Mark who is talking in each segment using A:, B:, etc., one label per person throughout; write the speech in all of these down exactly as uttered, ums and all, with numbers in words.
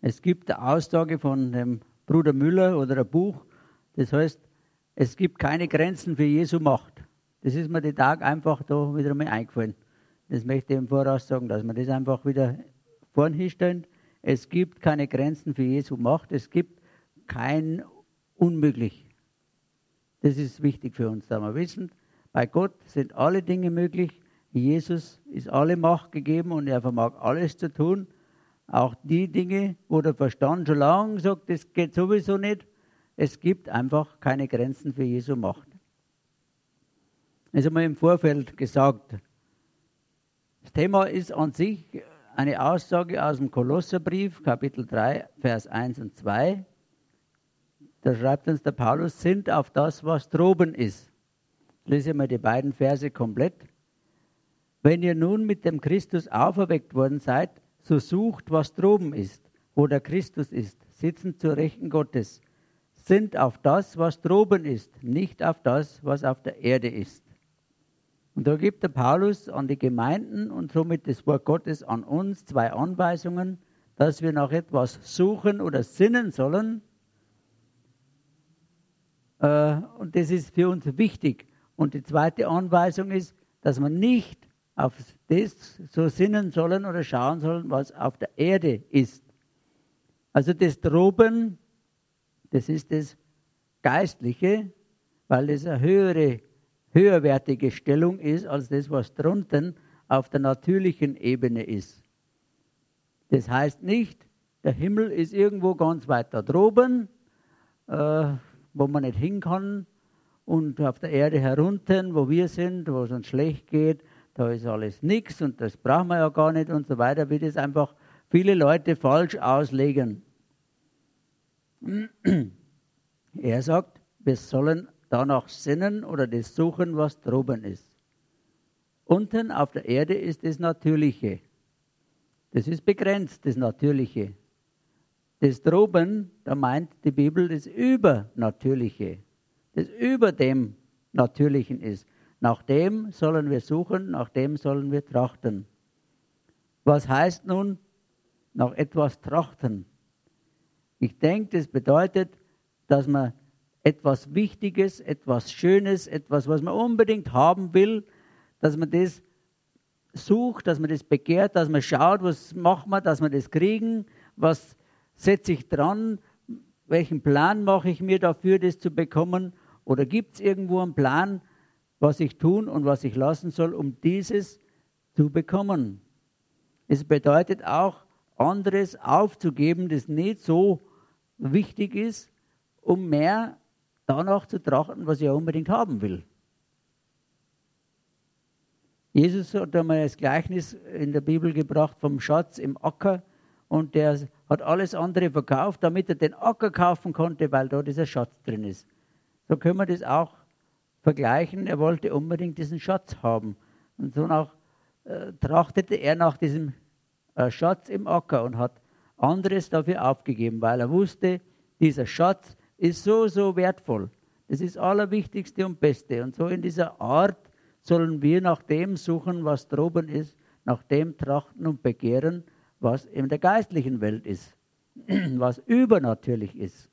A: Es gibt eine Aussage von dem Bruder Müller oder ein Buch, das heißt, es gibt keine Grenzen für Jesu Macht. Das ist mir den Tag einfach da wieder mal eingefallen. Das möchte ich im Voraus sagen, dass wir das einfach wieder vorn hinstellen. Es gibt keine Grenzen für Jesu Macht. Es gibt kein Unmöglich. Das ist wichtig für uns, da wir wissen, bei Gott sind alle Dinge möglich. Jesus ist alle Macht gegeben und er vermag alles zu tun. Auch die Dinge, wo der Verstand schon lange sagt, das geht sowieso nicht. Es gibt einfach keine Grenzen für Jesu Macht. Das haben wir im Vorfeld gesagt. Das Thema ist an sich eine Aussage aus dem Kolosserbrief, Kapitel drei, Vers eins und zwei. Da schreibt uns der Paulus, sind auf das, was droben ist. Ich lese mal die beiden Verse komplett. Wenn ihr nun mit dem Christus auferweckt worden seid, so sucht, was droben ist, wo der Christus ist, sitzend zur Rechten Gottes. Sind auf das, was droben ist, nicht auf das, was auf der Erde ist. Und da gibt der Paulus an die Gemeinden und somit das Wort Gottes an uns zwei Anweisungen, dass wir nach etwas suchen oder sinnen sollen. Und das ist für uns wichtig. Und die zweite Anweisung ist, dass wir nicht auf das so sinnen sollen oder schauen sollen, was auf der Erde ist. Also das Droben, das ist das Geistliche, weil es eine höhere, höherwertige Stellung ist, als das, was drunten auf der natürlichen Ebene ist. Das heißt nicht, der Himmel ist irgendwo ganz weit da droben, äh, wo man nicht hin kann, und auf der Erde herunten, wo wir sind, wo es uns schlecht geht, da ist alles nichts und das brauchen wir ja gar nicht und so weiter, wie das einfach viele Leute falsch auslegen. Er sagt, wir sollen danach sinnen oder das suchen, was droben ist. Unten auf der Erde ist das Natürliche. Das ist begrenzt, das Natürliche. Das droben, da meint die Bibel, das Übernatürliche, das über dem Natürlichen ist. Nach dem sollen wir suchen, nach dem sollen wir trachten. Was heißt nun nach etwas trachten? Ich denke, das bedeutet, dass man etwas Wichtiges, etwas Schönes, etwas, was man unbedingt haben will, dass man das sucht, dass man das begehrt, dass man schaut, was macht man, dass wir das kriegen, was setze ich dran, welchen Plan mache ich mir dafür, das zu bekommen, oder gibt es irgendwo einen Plan, was ich tun und was ich lassen soll, um dieses zu bekommen. Es bedeutet auch, anderes aufzugeben, das nicht so wichtig ist, um mehr danach zu trachten, was ich ja unbedingt haben will. Jesus hat einmal das Gleichnis in der Bibel gebracht vom Schatz im Acker, und der hat alles andere verkauft, damit er den Acker kaufen konnte, weil da dieser Schatz drin ist. So können wir das auch vergleichen. Er wollte unbedingt diesen Schatz haben. Und so nach, äh, trachtete er nach diesem äh, Schatz im Acker und hat anderes dafür aufgegeben, weil er wusste, dieser Schatz ist so, so wertvoll. Das ist das Allerwichtigste und Beste. Und so in dieser Art sollen wir nach dem suchen, was droben ist, nach dem trachten und begehren, was in der geistlichen Welt ist, was übernatürlich ist.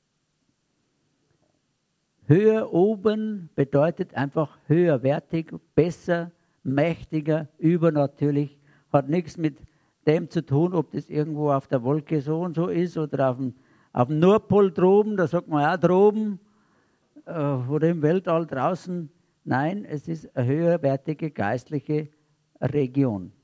A: Höher oben bedeutet einfach höherwertig, besser, mächtiger, übernatürlich. Hat nichts mit dem zu tun, ob das irgendwo auf der Wolke so und so ist oder auf dem, auf dem Nordpol droben, da sagt man auch droben, äh, oder im Weltall draußen. Nein, es ist eine höherwertige geistliche Region.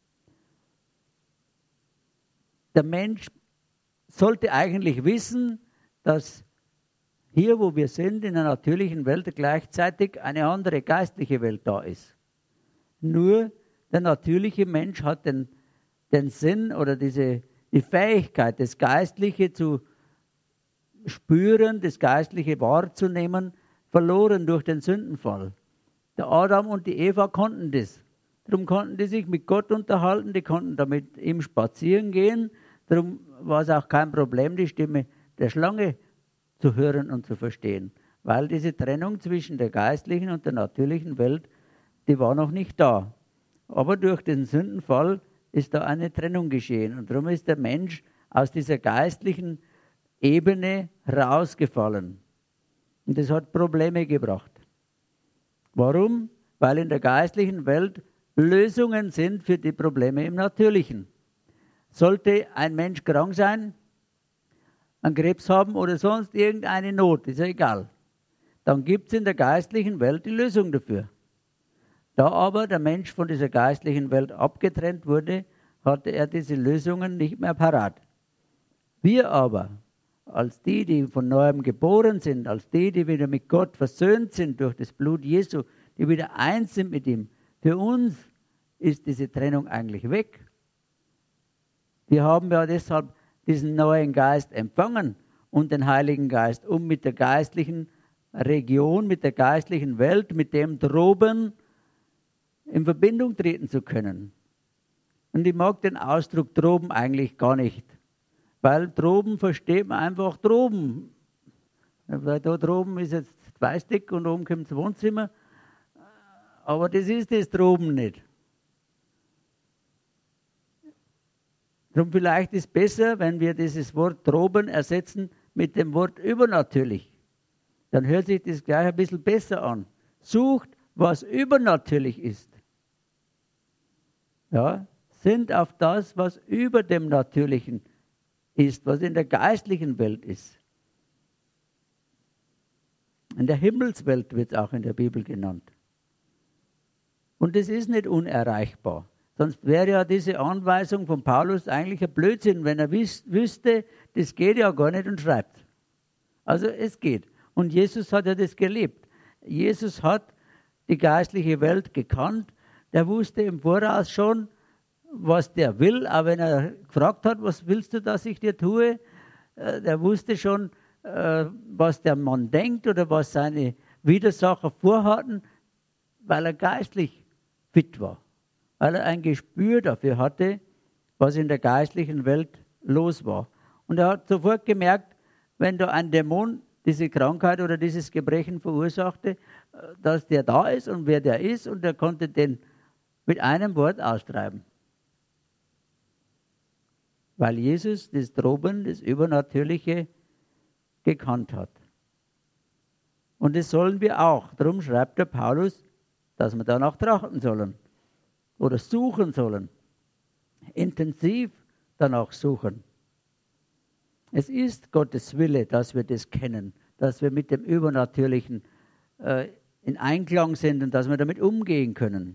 A: Der Mensch sollte eigentlich wissen, dass hier, wo wir sind, in der natürlichen Welt gleichzeitig eine andere geistliche Welt da ist. Nur der natürliche Mensch hat den, den Sinn oder diese, die Fähigkeit, das Geistliche zu spüren, das Geistliche wahrzunehmen, verloren durch den Sündenfall. Der Adam und die Eva konnten das. Darum konnten die sich mit Gott unterhalten, die konnten damit ihm spazieren gehen. Darum war es auch kein Problem, die Stimme der Schlange zu hören und zu verstehen. Weil diese Trennung zwischen der geistlichen und der natürlichen Welt, die war noch nicht da. Aber durch den Sündenfall ist da eine Trennung geschehen. Und darum ist der Mensch aus dieser geistlichen Ebene rausgefallen. Und das hat Probleme gebracht. Warum? Weil in der geistlichen Welt Lösungen sind für die Probleme im Natürlichen. Sollte ein Mensch krank sein, einen Krebs haben oder sonst irgendeine Not, ist ja egal, dann gibt es in der geistlichen Welt die Lösung dafür. Da aber der Mensch von dieser geistlichen Welt abgetrennt wurde, hatte er diese Lösungen nicht mehr parat. Wir aber, als die, die von neuem geboren sind, als die, die wieder mit Gott versöhnt sind durch das Blut Jesu, die wieder eins sind mit ihm, für uns ist diese Trennung eigentlich weg. Wir haben ja deshalb diesen neuen Geist empfangen und den Heiligen Geist, um mit der geistlichen Region, mit der geistlichen Welt, mit dem droben in Verbindung treten zu können. Und ich mag den Ausdruck droben eigentlich gar nicht, weil droben versteht man einfach droben. Weil da droben ist jetzt Weißdeck und oben kommt das Wohnzimmer, aber das ist das droben nicht. Darum vielleicht ist es besser, wenn wir dieses Wort droben ersetzen mit dem Wort übernatürlich. Dann hört sich das gleich ein bisschen besser an. Sucht, was übernatürlich ist. Ja, sind auf das, was über dem Natürlichen ist, was in der geistlichen Welt ist. In der Himmelswelt wird es auch in der Bibel genannt. Und das ist nicht unerreichbar. Sonst wäre ja diese Anweisung von Paulus eigentlich ein Blödsinn, wenn er wüs- wüsste, das geht ja gar nicht und schreibt. Also es geht. Und Jesus hat ja das gelebt. Jesus hat die geistliche Welt gekannt. Der wusste im Voraus schon, was der will. Aber wenn er gefragt hat, was willst du, dass ich dir tue, äh, der wusste schon, äh, was der Mann denkt oder was seine Widersacher vorhatten, weil er geistlich fit war. Weil er ein Gespür dafür hatte, was in der geistlichen Welt los war. Und er hat sofort gemerkt, wenn da ein Dämon diese Krankheit oder dieses Gebrechen verursachte, dass der da ist und wer der ist, und er konnte den mit einem Wort austreiben. Weil Jesus das Droben, das Übernatürliche gekannt hat. Und das sollen wir auch. Darum schreibt der Paulus, dass wir danach trachten sollen. Oder suchen sollen. Intensiv danach suchen. Es ist Gottes Wille, dass wir das kennen, dass wir mit dem Übernatürlichen äh, in Einklang sind und dass wir damit umgehen können.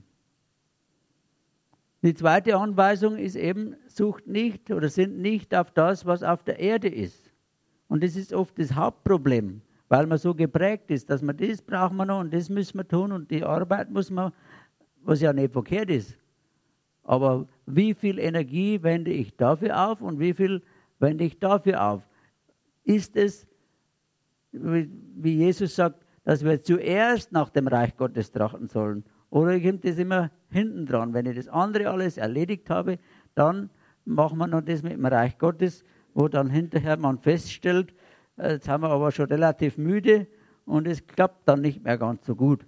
A: Die zweite Anweisung ist eben, sucht nicht oder sind nicht auf das, was auf der Erde ist. Und das ist oft das Hauptproblem, weil man so geprägt ist, dass man das brauchen wir noch und das müssen wir tun und die Arbeit muss man, was ja nicht verkehrt ist. Aber wie viel Energie wende ich dafür auf und wie viel wende ich dafür auf? Ist es, wie Jesus sagt, dass wir zuerst nach dem Reich Gottes trachten sollen? Oder kommt das immer hinten dran? Wenn ich das andere alles erledigt habe, dann machen wir noch das mit dem Reich Gottes, wo dann hinterher man feststellt, jetzt haben wir aber schon relativ müde und es klappt dann nicht mehr ganz so gut.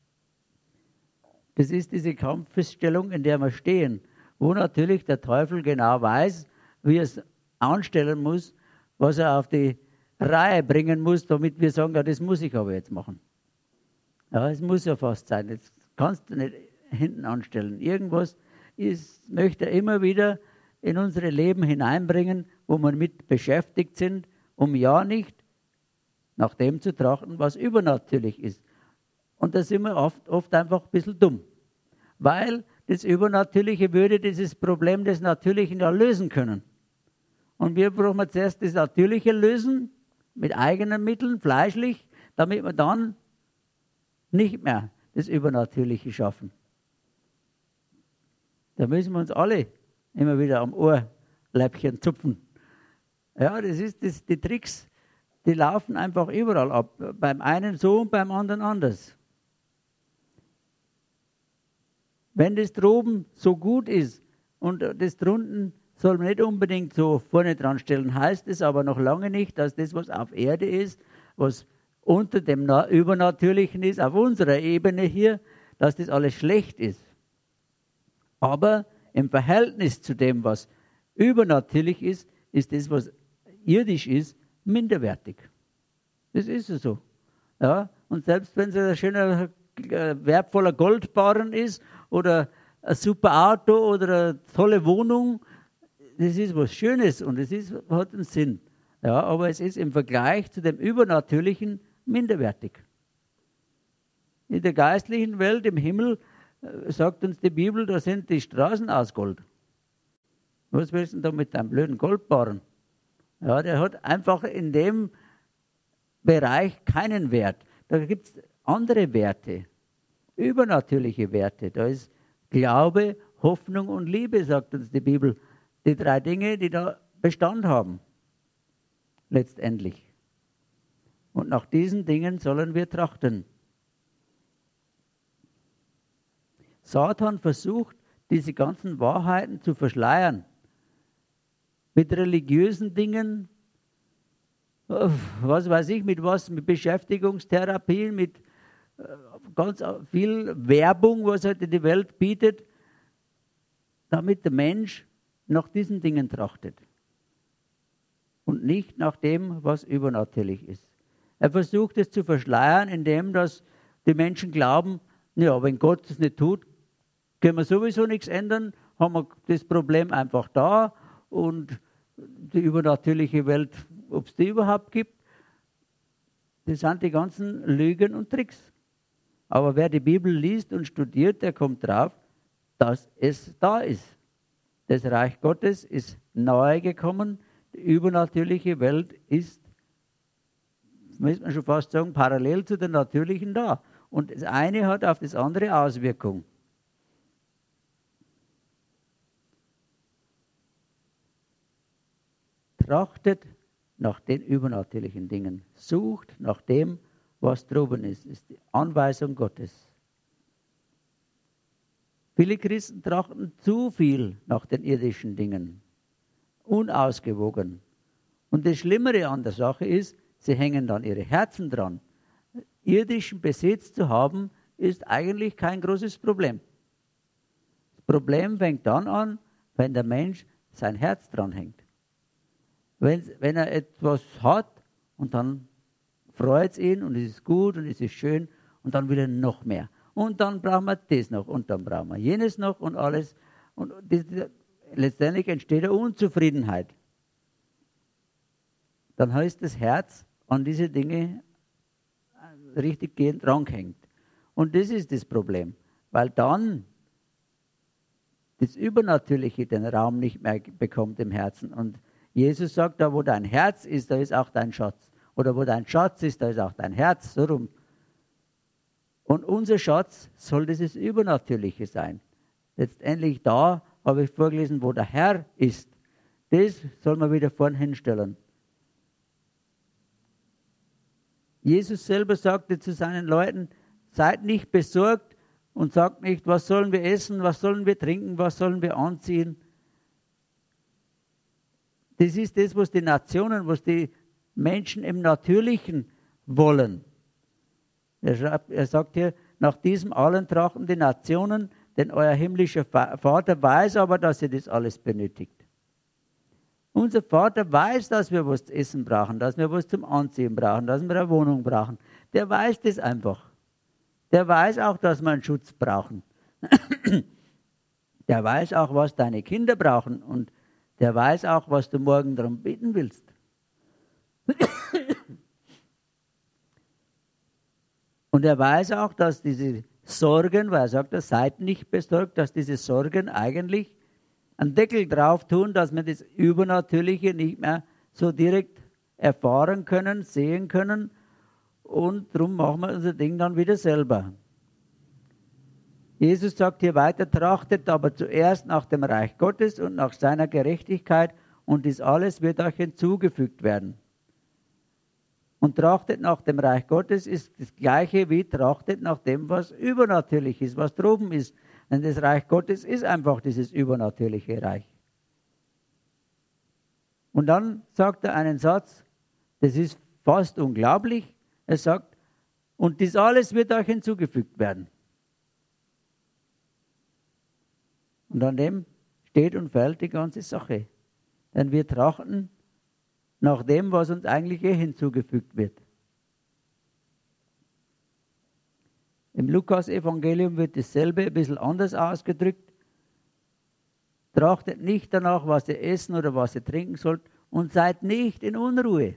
A: Das ist diese Kampfstellung, in der wir stehen, wo natürlich der Teufel genau weiß, wie er es anstellen muss, was er auf die Reihe bringen muss, damit wir sagen, ja, das muss ich aber jetzt machen. Ja, es muss ja fast sein. Jetzt kannst du nicht hinten anstellen. Irgendwas ist, möchte er immer wieder in unsere Leben hineinbringen, wo wir mit beschäftigt sind, um ja nicht nach dem zu trachten, was übernatürlich ist. Und da sind wir oft, oft einfach ein bisschen dumm. Weil das Übernatürliche würde dieses Problem des Natürlichen ja lösen können. Und wir brauchen zuerst das Natürliche lösen, mit eigenen Mitteln, fleischlich, damit wir dann nicht mehr das Übernatürliche schaffen. Da müssen wir uns alle immer wieder am Ohrläppchen zupfen. Ja, das ist das, die Tricks, die laufen einfach überall ab. Beim einen so und beim anderen anders. Wenn das droben so gut ist und das drunten soll man nicht unbedingt so vorne dran stellen, heißt es aber noch lange nicht, dass das, was auf Erde ist, was unter dem Übernatürlichen ist, auf unserer Ebene hier, dass das alles schlecht ist. Aber im Verhältnis zu dem, was übernatürlich ist, ist das, was irdisch ist, minderwertig. Das ist so. Ja? Und selbst wenn es ein schöner, äh, wertvoller Goldbarren ist oder ein super Auto oder eine tolle Wohnung, das ist was Schönes und es ist, hat einen Sinn. Ja, aber es ist im Vergleich zu dem Übernatürlichen minderwertig. In der geistlichen Welt, im Himmel, äh, sagt uns die Bibel, da sind die Straßen aus Gold. Was willst du denn da mit deinem blöden Goldbarren? Ja, der hat einfach in dem Bereich keinen Wert. Da gibt es andere Werte, übernatürliche Werte. Da ist Glaube, Hoffnung und Liebe, sagt uns die Bibel. Die drei Dinge, die da Bestand haben, letztendlich. Und nach diesen Dingen sollen wir trachten. Satan versucht, diese ganzen Wahrheiten zu verschleiern. Mit religiösen Dingen, was weiß ich, mit was, mit Beschäftigungstherapien, mit ganz viel Werbung, was heute die Welt bietet, damit der Mensch nach diesen Dingen trachtet. Und nicht nach dem, was übernatürlich ist. Er versucht es zu verschleiern, indem dass die Menschen glauben, ja, wenn Gott es nicht tut, können wir sowieso nichts ändern, haben wir das Problem einfach da und die übernatürliche Welt, ob es die überhaupt gibt, das sind die ganzen Lügen und Tricks. Aber wer die Bibel liest und studiert, der kommt drauf, dass es da ist. Das Reich Gottes ist nahe gekommen, die übernatürliche Welt ist, müsste man schon fast sagen, parallel zu der natürlichen da. Und das eine hat auf das andere Auswirkung. Trachtet nach den übernatürlichen Dingen. Sucht nach dem, was droben ist. Das ist die Anweisung Gottes. Viele Christen trachten zu viel nach den irdischen Dingen. Unausgewogen. Und das Schlimmere an der Sache ist, sie hängen dann ihre Herzen dran. Irdischen Besitz zu haben, ist eigentlich kein großes Problem. Das Problem fängt dann an, wenn der Mensch sein Herz dran hängt. Wenn, wenn er etwas hat und dann freut es ihn und es ist gut und es ist schön und dann will er noch mehr. Und dann brauchen wir das noch und dann brauchen wir jenes noch und alles. Und das, letztendlich entsteht eine Unzufriedenheit. Dann heißt das Herz an diese Dinge richtig gehend dranhängt. Und das ist das Problem, weil dann das Übernatürliche den Raum nicht mehr bekommt im Herzen. Und Jesus sagt, da wo dein Herz ist, da ist auch dein Schatz. Oder wo dein Schatz ist, da ist auch dein Herz. So rum. Und unser Schatz soll dieses Übernatürliche sein. Letztendlich da habe ich vorgelesen, wo der Herr ist. Das soll man wieder vorn hinstellen. Jesus selber sagte zu seinen Leuten, seid nicht besorgt und sagt nicht, was sollen wir essen, was sollen wir trinken, was sollen wir anziehen. Das ist das, was die Nationen, was die Menschen im Natürlichen wollen. Er, schreibt, er sagt hier, nach diesem allen trachten die Nationen, denn euer himmlischer Vater weiß aber, dass ihr das alles benötigt. Unser Vater weiß, dass wir was zu essen brauchen, dass wir was zum Anziehen brauchen, dass wir eine Wohnung brauchen. Der weiß das einfach. Der weiß auch, dass wir einen Schutz brauchen. Der weiß auch, was deine Kinder brauchen und der weiß auch, was du morgen darum beten willst. Und er weiß auch, dass diese Sorgen, weil er sagt, er seid nicht besorgt, dass diese Sorgen eigentlich einen Deckel drauf tun, dass wir das Übernatürliche nicht mehr so direkt erfahren können, sehen können. Und darum machen wir unser Ding dann wieder selber. Jesus sagt hier weiter, trachtet aber zuerst nach dem Reich Gottes und nach seiner Gerechtigkeit und dies alles wird euch hinzugefügt werden. Und trachtet nach dem Reich Gottes ist das Gleiche wie trachtet nach dem, was übernatürlich ist, was droben ist. Denn das Reich Gottes ist einfach dieses übernatürliche Reich. Und dann sagt er einen Satz, das ist fast unglaublich. Er sagt, und dies alles wird euch hinzugefügt werden. Und an dem steht und fällt die ganze Sache. Denn wir trachten nach dem, was uns eigentlich eh hinzugefügt wird. Im Lukas-Evangelium wird dasselbe ein bisschen anders ausgedrückt. Trachtet nicht danach, was ihr essen oder was ihr trinken sollt, und seid nicht in Unruhe.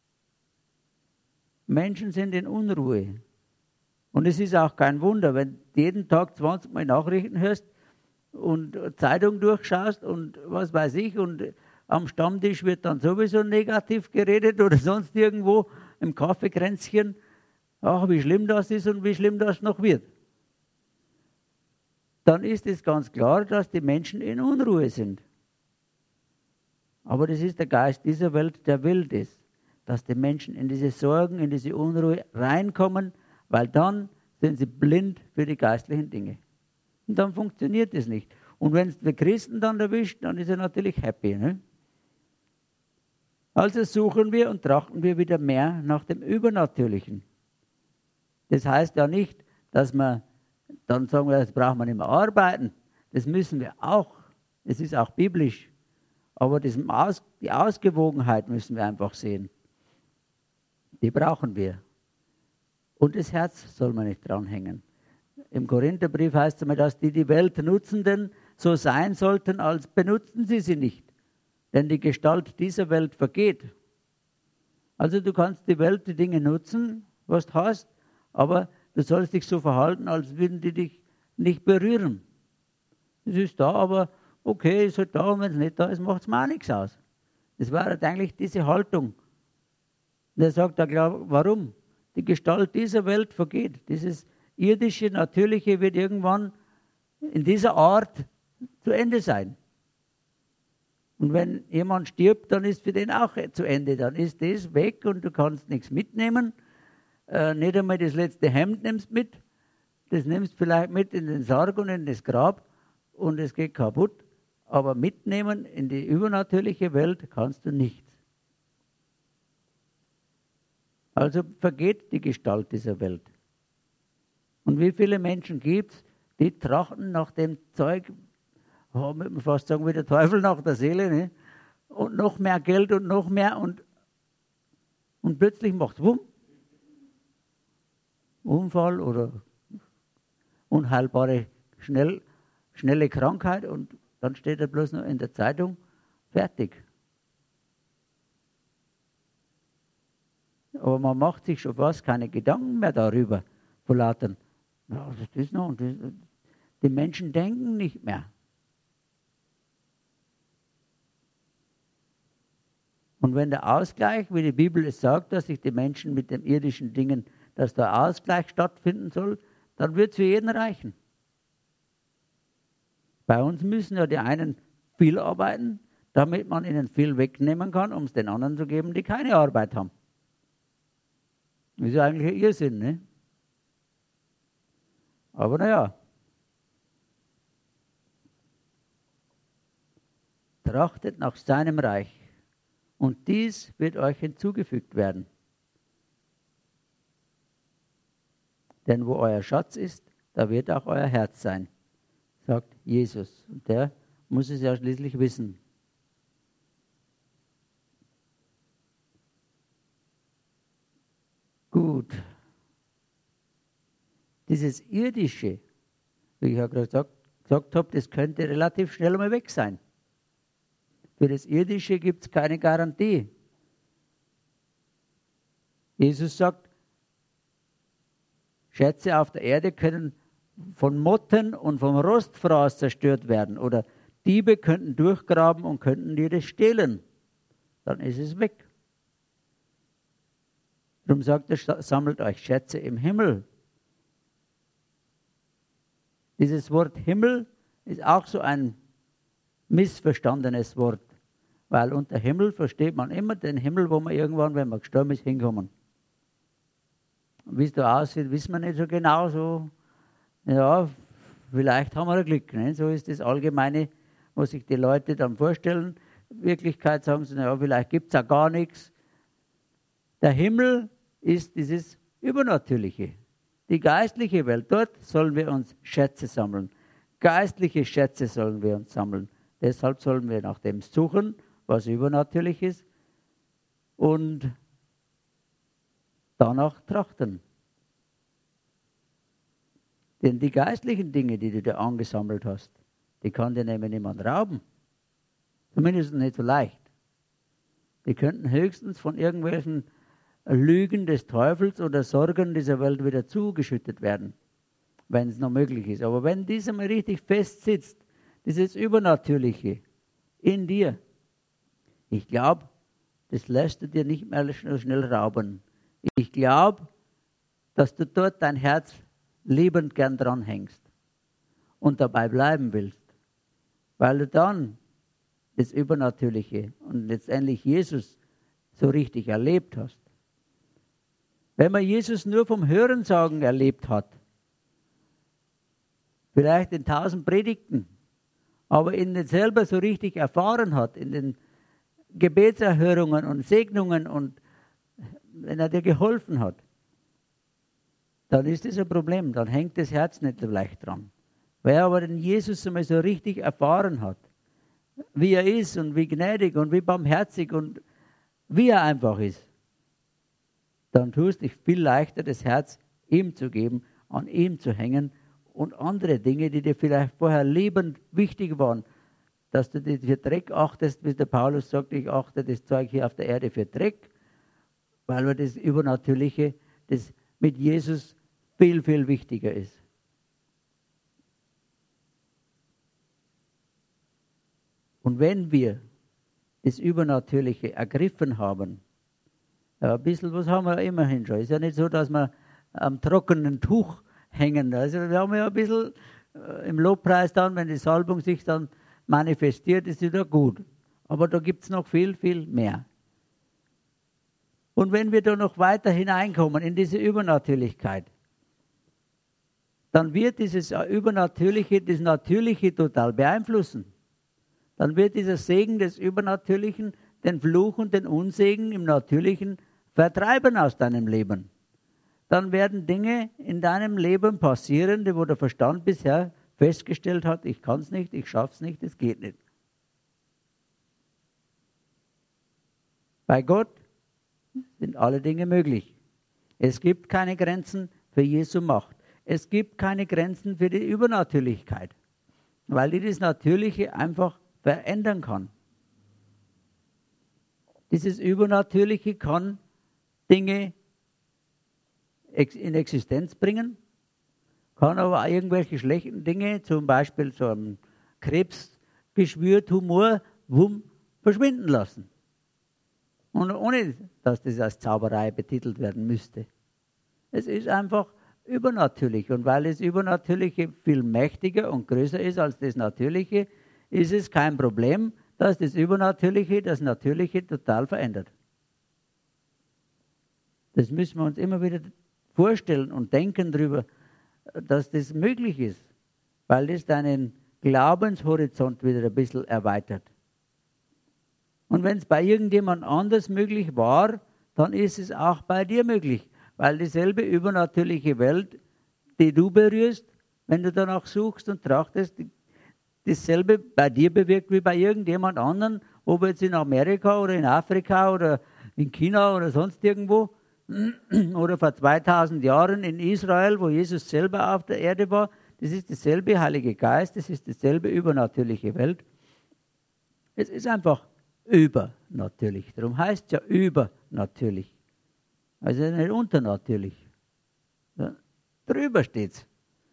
A: Menschen sind in Unruhe. Und es ist auch kein Wunder, wenn du jeden Tag zwanzig Mal Nachrichten hörst und Zeitung durchschaust und was weiß ich, und am Stammtisch wird dann sowieso negativ geredet oder sonst irgendwo im Kaffeekränzchen, ach, wie schlimm das ist und wie schlimm das noch wird. Dann ist es ganz klar, dass die Menschen in Unruhe sind. Aber das ist der Geist dieser Welt, der will das, dass die Menschen in diese Sorgen, in diese Unruhe reinkommen, weil dann sind sie blind für die geistlichen Dinge. Und dann funktioniert es nicht. Und wenn es die Christen dann erwischt, dann ist er natürlich happy. Ne? Also suchen wir und trachten wir wieder mehr nach dem Übernatürlichen. Das heißt ja nicht, dass man dann sagen, wir, jetzt braucht man nicht mehr arbeiten. Das müssen wir auch. Das ist auch biblisch. Aber das Aus, die Ausgewogenheit müssen wir einfach sehen. Die brauchen wir. Und das Herz soll man nicht dranhängen. Im Korintherbrief heißt es einmal, dass die die Welt Nutzenden so sein sollten, als benutzen sie sie nicht. Denn die Gestalt dieser Welt vergeht. Also du kannst die Welt, die Dinge nutzen, was du hast, aber du sollst dich so verhalten, als würden die dich nicht berühren. Es ist da, aber okay, ist halt da, und wenn es nicht da ist, macht es mir auch nichts aus. Das war halt eigentlich diese Haltung. Und er sagt da klar, warum? Die Gestalt dieser Welt vergeht. Dieses irdische, natürliche wird irgendwann in dieser Art zu Ende sein. Und wenn jemand stirbt, dann ist für den auch zu Ende. Dann ist das weg und du kannst nichts mitnehmen. Äh, nicht einmal das letzte Hemd nimmst mit. Das nimmst vielleicht mit in den Sarg und in das Grab und es geht kaputt. Aber mitnehmen in die übernatürliche Welt kannst du nichts. Also vergeht die Gestalt dieser Welt. Und wie viele Menschen gibt es, die trachten nach dem Zeug, oh, man fast sagen wie der Teufel nach der Seele, ne? Und noch mehr Geld und noch mehr und, und plötzlich macht es wumm. Unfall oder unheilbare, schnell, schnelle Krankheit und dann steht er bloß noch in der Zeitung, fertig. Aber man macht sich schon fast keine Gedanken mehr darüber, vor lauter, ja, das ist noch, das, die Menschen denken nicht mehr. Und wenn der Ausgleich, wie die Bibel es sagt, dass sich die Menschen mit den irdischen Dingen, dass der Ausgleich stattfinden soll, dann wird es für jeden reichen. Bei uns müssen ja die einen viel arbeiten, damit man ihnen viel wegnehmen kann, um es den anderen zu geben, die keine Arbeit haben. Das ist ja eigentlich ein Irrsinn, ne? Aber naja. Trachtet nach seinem Reich. Und dies wird euch hinzugefügt werden. Denn wo euer Schatz ist, da wird auch euer Herz sein, sagt Jesus. Und der muss es ja schließlich wissen. Gut. Dieses Irdische, wie ich ja gerade gesagt, gesagt habe, das könnte relativ schnell mal weg sein. Für das Irdische gibt es keine Garantie. Jesus sagt, Schätze auf der Erde können von Motten und vom Rostfraß zerstört werden. Oder Diebe könnten durchgraben und könnten dir das stehlen. Dann ist es weg. Darum sagt er, sammelt euch Schätze im Himmel. Dieses Wort Himmel ist auch so ein missverstandenes Wort. Weil unter Himmel versteht man immer den Himmel, wo man irgendwann, wenn man gestorben ist, hinkommen. Wie es da aussieht, wissen wir nicht so genau. So, ja, vielleicht haben wir Glück. Ne? So ist das Allgemeine, was sich die Leute dann vorstellen. In Wirklichkeit sagen sie, ja, vielleicht gibt es auch gar nichts. Der Himmel ist dieses Übernatürliche. Die geistliche Welt, dort sollen wir uns Schätze sammeln. Geistliche Schätze sollen wir uns sammeln. Deshalb sollen wir nach dem suchen was übernatürlich ist, und danach trachten. Denn die geistlichen Dinge, die du dir angesammelt hast, die kann dir nämlich niemand rauben. Zumindest nicht so leicht. Die könnten höchstens von irgendwelchen Lügen des Teufels oder Sorgen dieser Welt wieder zugeschüttet werden, wenn es noch möglich ist. Aber wenn dieser mal richtig fest sitzt, dieses Übernatürliche in dir, ich glaube, das lässt du dir nicht mehr so schnell rauben. Ich glaube, dass du dort dein Herz liebend gern dranhängst und dabei bleiben willst, weil du dann das Übernatürliche und letztendlich Jesus so richtig erlebt hast. Wenn man Jesus nur vom Hörensagen erlebt hat, vielleicht in tausend Predigten, aber ihn nicht selber so richtig erfahren hat, in den Gebetserhörungen und Segnungen und wenn er dir geholfen hat, dann ist das ein Problem, dann hängt das Herz nicht so leicht dran. Wer aber den Jesus einmal so richtig erfahren hat, wie er ist und wie gnädig und wie barmherzig und wie er einfach ist, dann tust du dich viel leichter, das Herz ihm zu geben, an ihm zu hängen und andere Dinge, die dir vielleicht vorher liebend wichtig waren, dass du dich für Dreck achtest, wie der Paulus sagt, ich achte das Zeug hier auf der Erde für Dreck, weil mir das Übernatürliche, das mit Jesus viel, viel wichtiger ist. Und wenn wir das Übernatürliche ergriffen haben, ja, ein bisschen was haben wir immerhin schon. Es ist ja nicht so, dass wir am trockenen Tuch hängen. Also wir haben ja ein bisschen äh, im Lobpreis dann, wenn die Salbung sich dann manifestiert, ist wieder gut. Aber da gibt es noch viel, viel mehr. Und wenn wir da noch weiter hineinkommen in diese Übernatürlichkeit, dann wird dieses Übernatürliche, das Natürliche total beeinflussen. Dann wird dieser Segen des Übernatürlichen den Fluch und den Unsegen im Natürlichen vertreiben aus deinem Leben. Dann werden Dinge in deinem Leben passieren, die wo der Verstand bisher festgestellt hat, ich kann es nicht, ich schaffe es nicht, es geht nicht. Bei Gott sind alle Dinge möglich. Es gibt keine Grenzen für Jesu Macht. Es gibt keine Grenzen für die Übernatürlichkeit, weil die das Natürliche einfach verändern kann. Dieses Übernatürliche kann Dinge in Existenz bringen, kann aber auch irgendwelche schlechten Dinge, zum Beispiel so ein Krebsgeschwür, Tumor, wumm, verschwinden lassen. Und ohne, dass das als Zauberei betitelt werden müsste. Es ist einfach übernatürlich. Und weil das Übernatürliche viel mächtiger und größer ist als das Natürliche, ist es kein Problem, dass das Übernatürliche das Natürliche total verändert. Das müssen wir uns immer wieder vorstellen und denken darüber, dass das möglich ist, weil das deinen Glaubenshorizont wieder ein bisschen erweitert. Und wenn es bei irgendjemand anders möglich war, dann ist es auch bei dir möglich, weil dieselbe übernatürliche Welt, die du berührst, wenn du danach suchst und trachtest, dasselbe bei dir bewirkt wie bei irgendjemand anderen, ob jetzt in Amerika oder in Afrika oder in China oder sonst irgendwo oder vor zweitausend Jahren in Israel, wo Jesus selber auf der Erde war. Das ist dasselbe Heilige Geist, das ist dasselbe übernatürliche Welt. Es ist einfach übernatürlich. Darum heißt es ja übernatürlich. Also nicht unternatürlich. Ja, drüber steht's.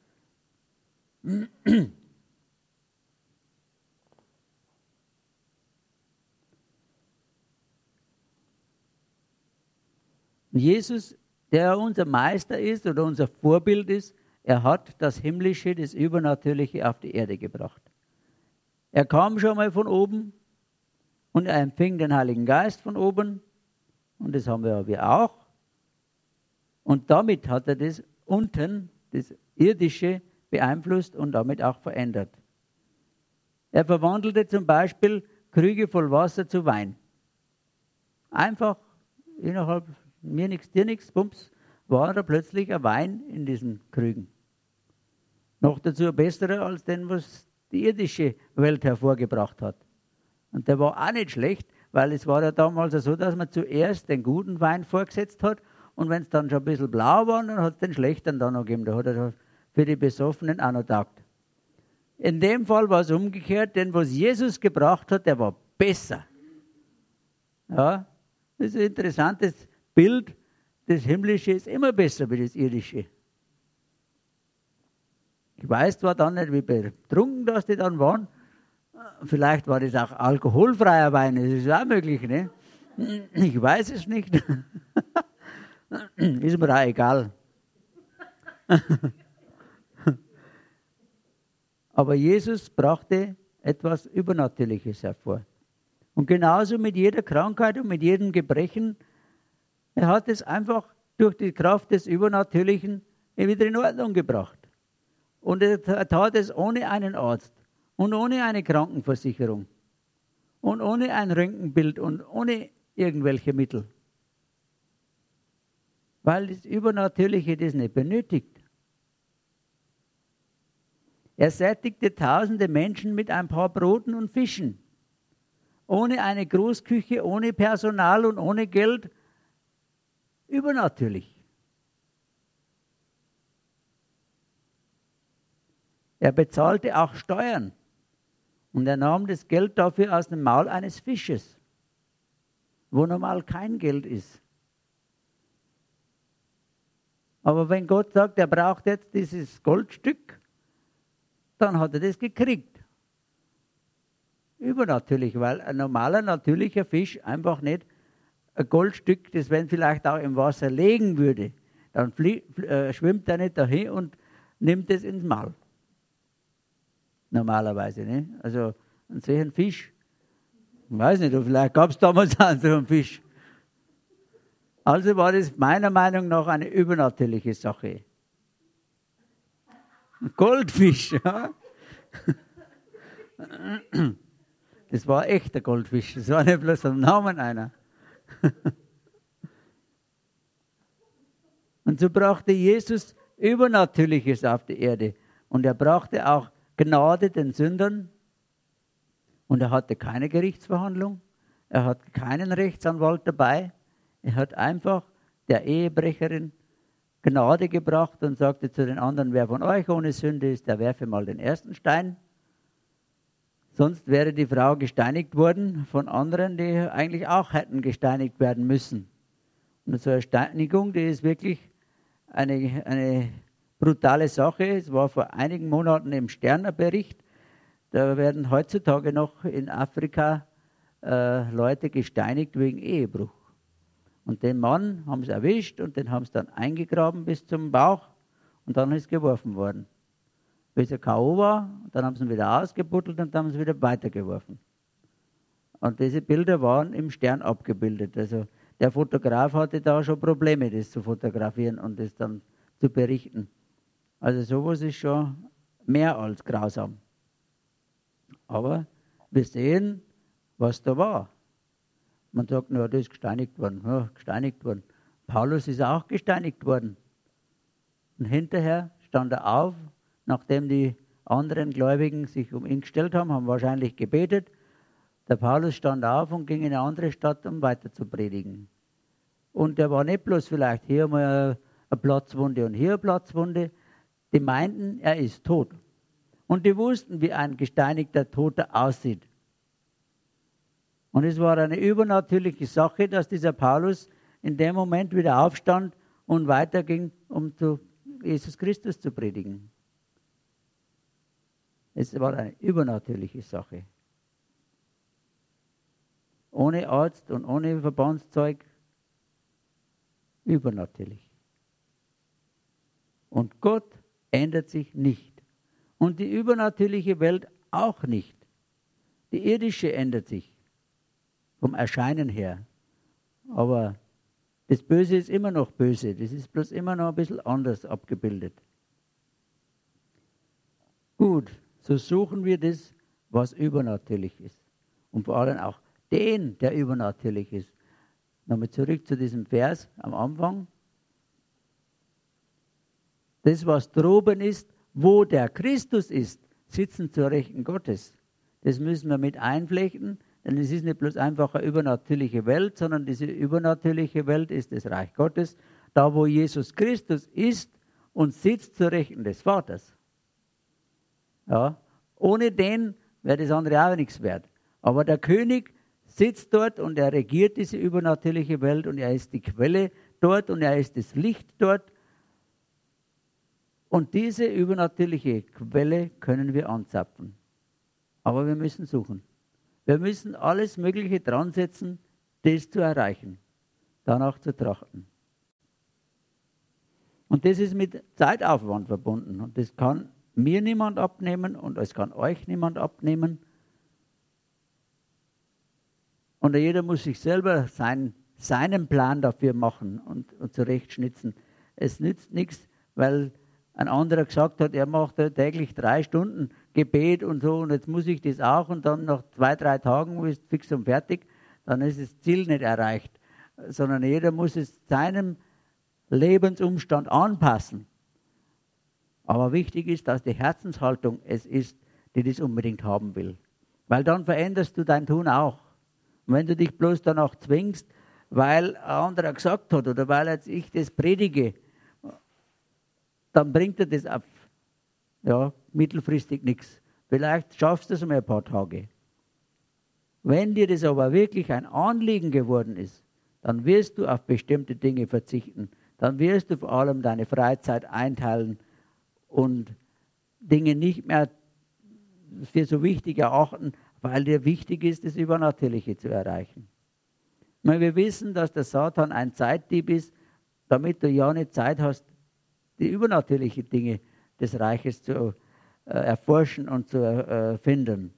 A: Jesus, der unser Meister ist oder unser Vorbild ist, er hat das Himmlische, das Übernatürliche auf die Erde gebracht. Er kam schon mal von oben und er empfing den Heiligen Geist von oben und das haben wir wir auch. Und damit hat er das unten, das Irdische, beeinflusst und damit auch verändert. Er verwandelte zum Beispiel Krüge voll Wasser zu Wein. Einfach innerhalb mir nichts, dir nichts, bums, war da plötzlich ein Wein in diesen Krügen. Noch dazu ein besserer als den, was die irdische Welt hervorgebracht hat. Und der war auch nicht schlecht, weil es war ja damals so, dass man zuerst den guten Wein vorgesetzt hat und wenn es dann schon ein bisschen blau war, dann hat es den schlechten dann noch gegeben. Da hat er für die Besoffenen auch noch taugt. In dem Fall war es umgekehrt, denn was Jesus gebracht hat, der war besser. Ja, das ist ein interessantes Bild. Das Himmlische ist immer besser wie das Irdische. Ich weiß zwar dann nicht, wie betrunken das die dann waren. Vielleicht war das auch alkoholfreier Wein, das ist auch möglich, ne? Ich weiß es nicht. Ist mir auch egal. Aber Jesus brachte etwas Übernatürliches hervor. Und genauso mit jeder Krankheit und mit jedem Gebrechen. Er hat es einfach durch die Kraft des Übernatürlichen wieder in Ordnung gebracht. Und er tat es ohne einen Arzt und ohne eine Krankenversicherung und ohne ein Röntgenbild und ohne irgendwelche Mittel. Weil das Übernatürliche das nicht benötigt. Er sättigte tausende Menschen mit ein paar Broten und Fischen. Ohne eine Großküche, ohne Personal und ohne Geld. Übernatürlich. Er bezahlte auch Steuern. Und er nahm das Geld dafür aus dem Maul eines Fisches, wo normal kein Geld ist. Aber wenn Gott sagt, er braucht jetzt dieses Goldstück, dann hat er das gekriegt. Übernatürlich, weil ein normaler, natürlicher Fisch einfach nicht ein Goldstück, das wenn vielleicht auch im Wasser liegen würde, dann flie- äh, schwimmt er nicht dahin und nimmt es ins Maul. Normalerweise, ne? Also einen solchen Fisch, ich weiß nicht, vielleicht gab es damals auch so einen Fisch. Also war das meiner Meinung nach eine übernatürliche Sache. Ein Goldfisch, ja. Das war ein echter Goldfisch, das war nicht bloß ein Name einer. Und so brachte Jesus Übernatürliches auf die Erde. Und er brachte auch Gnade den Sündern. Und er hatte keine Gerichtsverhandlung. Er hat keinen Rechtsanwalt dabei. Er hat einfach der Ehebrecherin Gnade gebracht und sagte zu den anderen, wer von euch ohne Sünde ist, der werfe mal den ersten Stein. Sonst wäre die Frau gesteinigt worden von anderen, die eigentlich auch hätten gesteinigt werden müssen. Und so eine Steinigung, die ist wirklich eine, eine brutale Sache. Es war vor einigen Monaten im Sterner-Bericht. Da werden heutzutage noch in Afrika äh, Leute gesteinigt wegen Ehebruch. Und den Mann haben sie erwischt und den haben sie dann eingegraben bis zum Bauch und dann ist geworfen worden. Bis er K O war, dann haben sie ihn wieder ausgebuddelt und dann haben sie wieder weitergeworfen. Und diese Bilder waren im Stern abgebildet. Also der Fotograf hatte da schon Probleme, das zu fotografieren und das dann zu berichten. Also sowas ist schon mehr als grausam. Aber wir sehen, was da war. Man sagt, na, der ist gesteinigt worden. Ja, gesteinigt worden. Paulus ist auch gesteinigt worden. Und hinterher stand er auf, nachdem die anderen Gläubigen sich um ihn gestellt haben, haben wahrscheinlich gebetet. Der Paulus stand auf und ging in eine andere Stadt, um weiter zu predigen. Und der war nicht bloß vielleicht hier mal eine Platzwunde und hier eine Platzwunde. Die meinten, er ist tot. Und die wussten, wie ein gesteinigter Toter aussieht. Und es war eine übernatürliche Sache, dass dieser Paulus in dem Moment wieder aufstand und weiterging, um zu Jesus Christus zu predigen. Es war eine übernatürliche Sache. Ohne Arzt und ohne Verbandszeug. Übernatürlich. Und Gott ändert sich nicht. Und die übernatürliche Welt auch nicht. Die irdische ändert sich. Vom Erscheinen her. Aber das Böse ist immer noch böse. Das ist bloß immer noch ein bisschen anders abgebildet. Gut, so suchen wir das, was übernatürlich ist. Und vor allem auch den, der übernatürlich ist. Nochmal zurück zu diesem Vers am Anfang. Das, was droben ist, wo der Christus ist, sitzen zur Rechten Gottes. Das müssen wir mit einflechten. Denn es ist nicht bloß einfach eine übernatürliche Welt, sondern diese übernatürliche Welt ist das Reich Gottes, da wo Jesus Christus ist und sitzt zur Rechten des Vaters. Ja, ohne den wäre das andere auch nichts wert. Aber der König sitzt dort und er regiert diese übernatürliche Welt und er ist die Quelle dort und er ist das Licht dort. Und diese übernatürliche Quelle können wir anzapfen. Aber wir müssen suchen. Wir müssen alles Mögliche dran setzen, das zu erreichen, danach zu trachten. Und das ist mit Zeitaufwand verbunden. Und das kann mir niemand abnehmen und es kann euch niemand abnehmen. Und jeder muss sich selber sein, seinen Plan dafür machen und, und zurechtschnitzen. Es nützt nichts, weil ein anderer gesagt hat, er macht täglich drei Stunden Gebet und so und jetzt muss ich das auch und dann nach zwei, drei Tagen ist fix und fertig, dann ist das Ziel nicht erreicht. Sondern jeder muss es seinem Lebensumstand anpassen. Aber wichtig ist, dass die Herzenshaltung es ist, die das unbedingt haben will. Weil dann veränderst du dein Tun auch. Und wenn du dich bloß danach zwingst, weil ein anderer gesagt hat oder weil jetzt ich das predige, dann bringt dir das auf ja, mittelfristig nichts. Vielleicht schaffst du es um ein paar Tage. Wenn dir das aber wirklich ein Anliegen geworden ist, dann wirst du auf bestimmte Dinge verzichten. Dann wirst du vor allem deine Freizeit einteilen und Dinge nicht mehr für so wichtig erachten, weil dir wichtig ist, das Übernatürliche zu erreichen. Meine, wir wissen, dass der Satan ein Zeitdieb ist, damit du ja nicht Zeit hast, die übernatürlichen Dinge des Reiches zu äh, erforschen und zu äh, finden.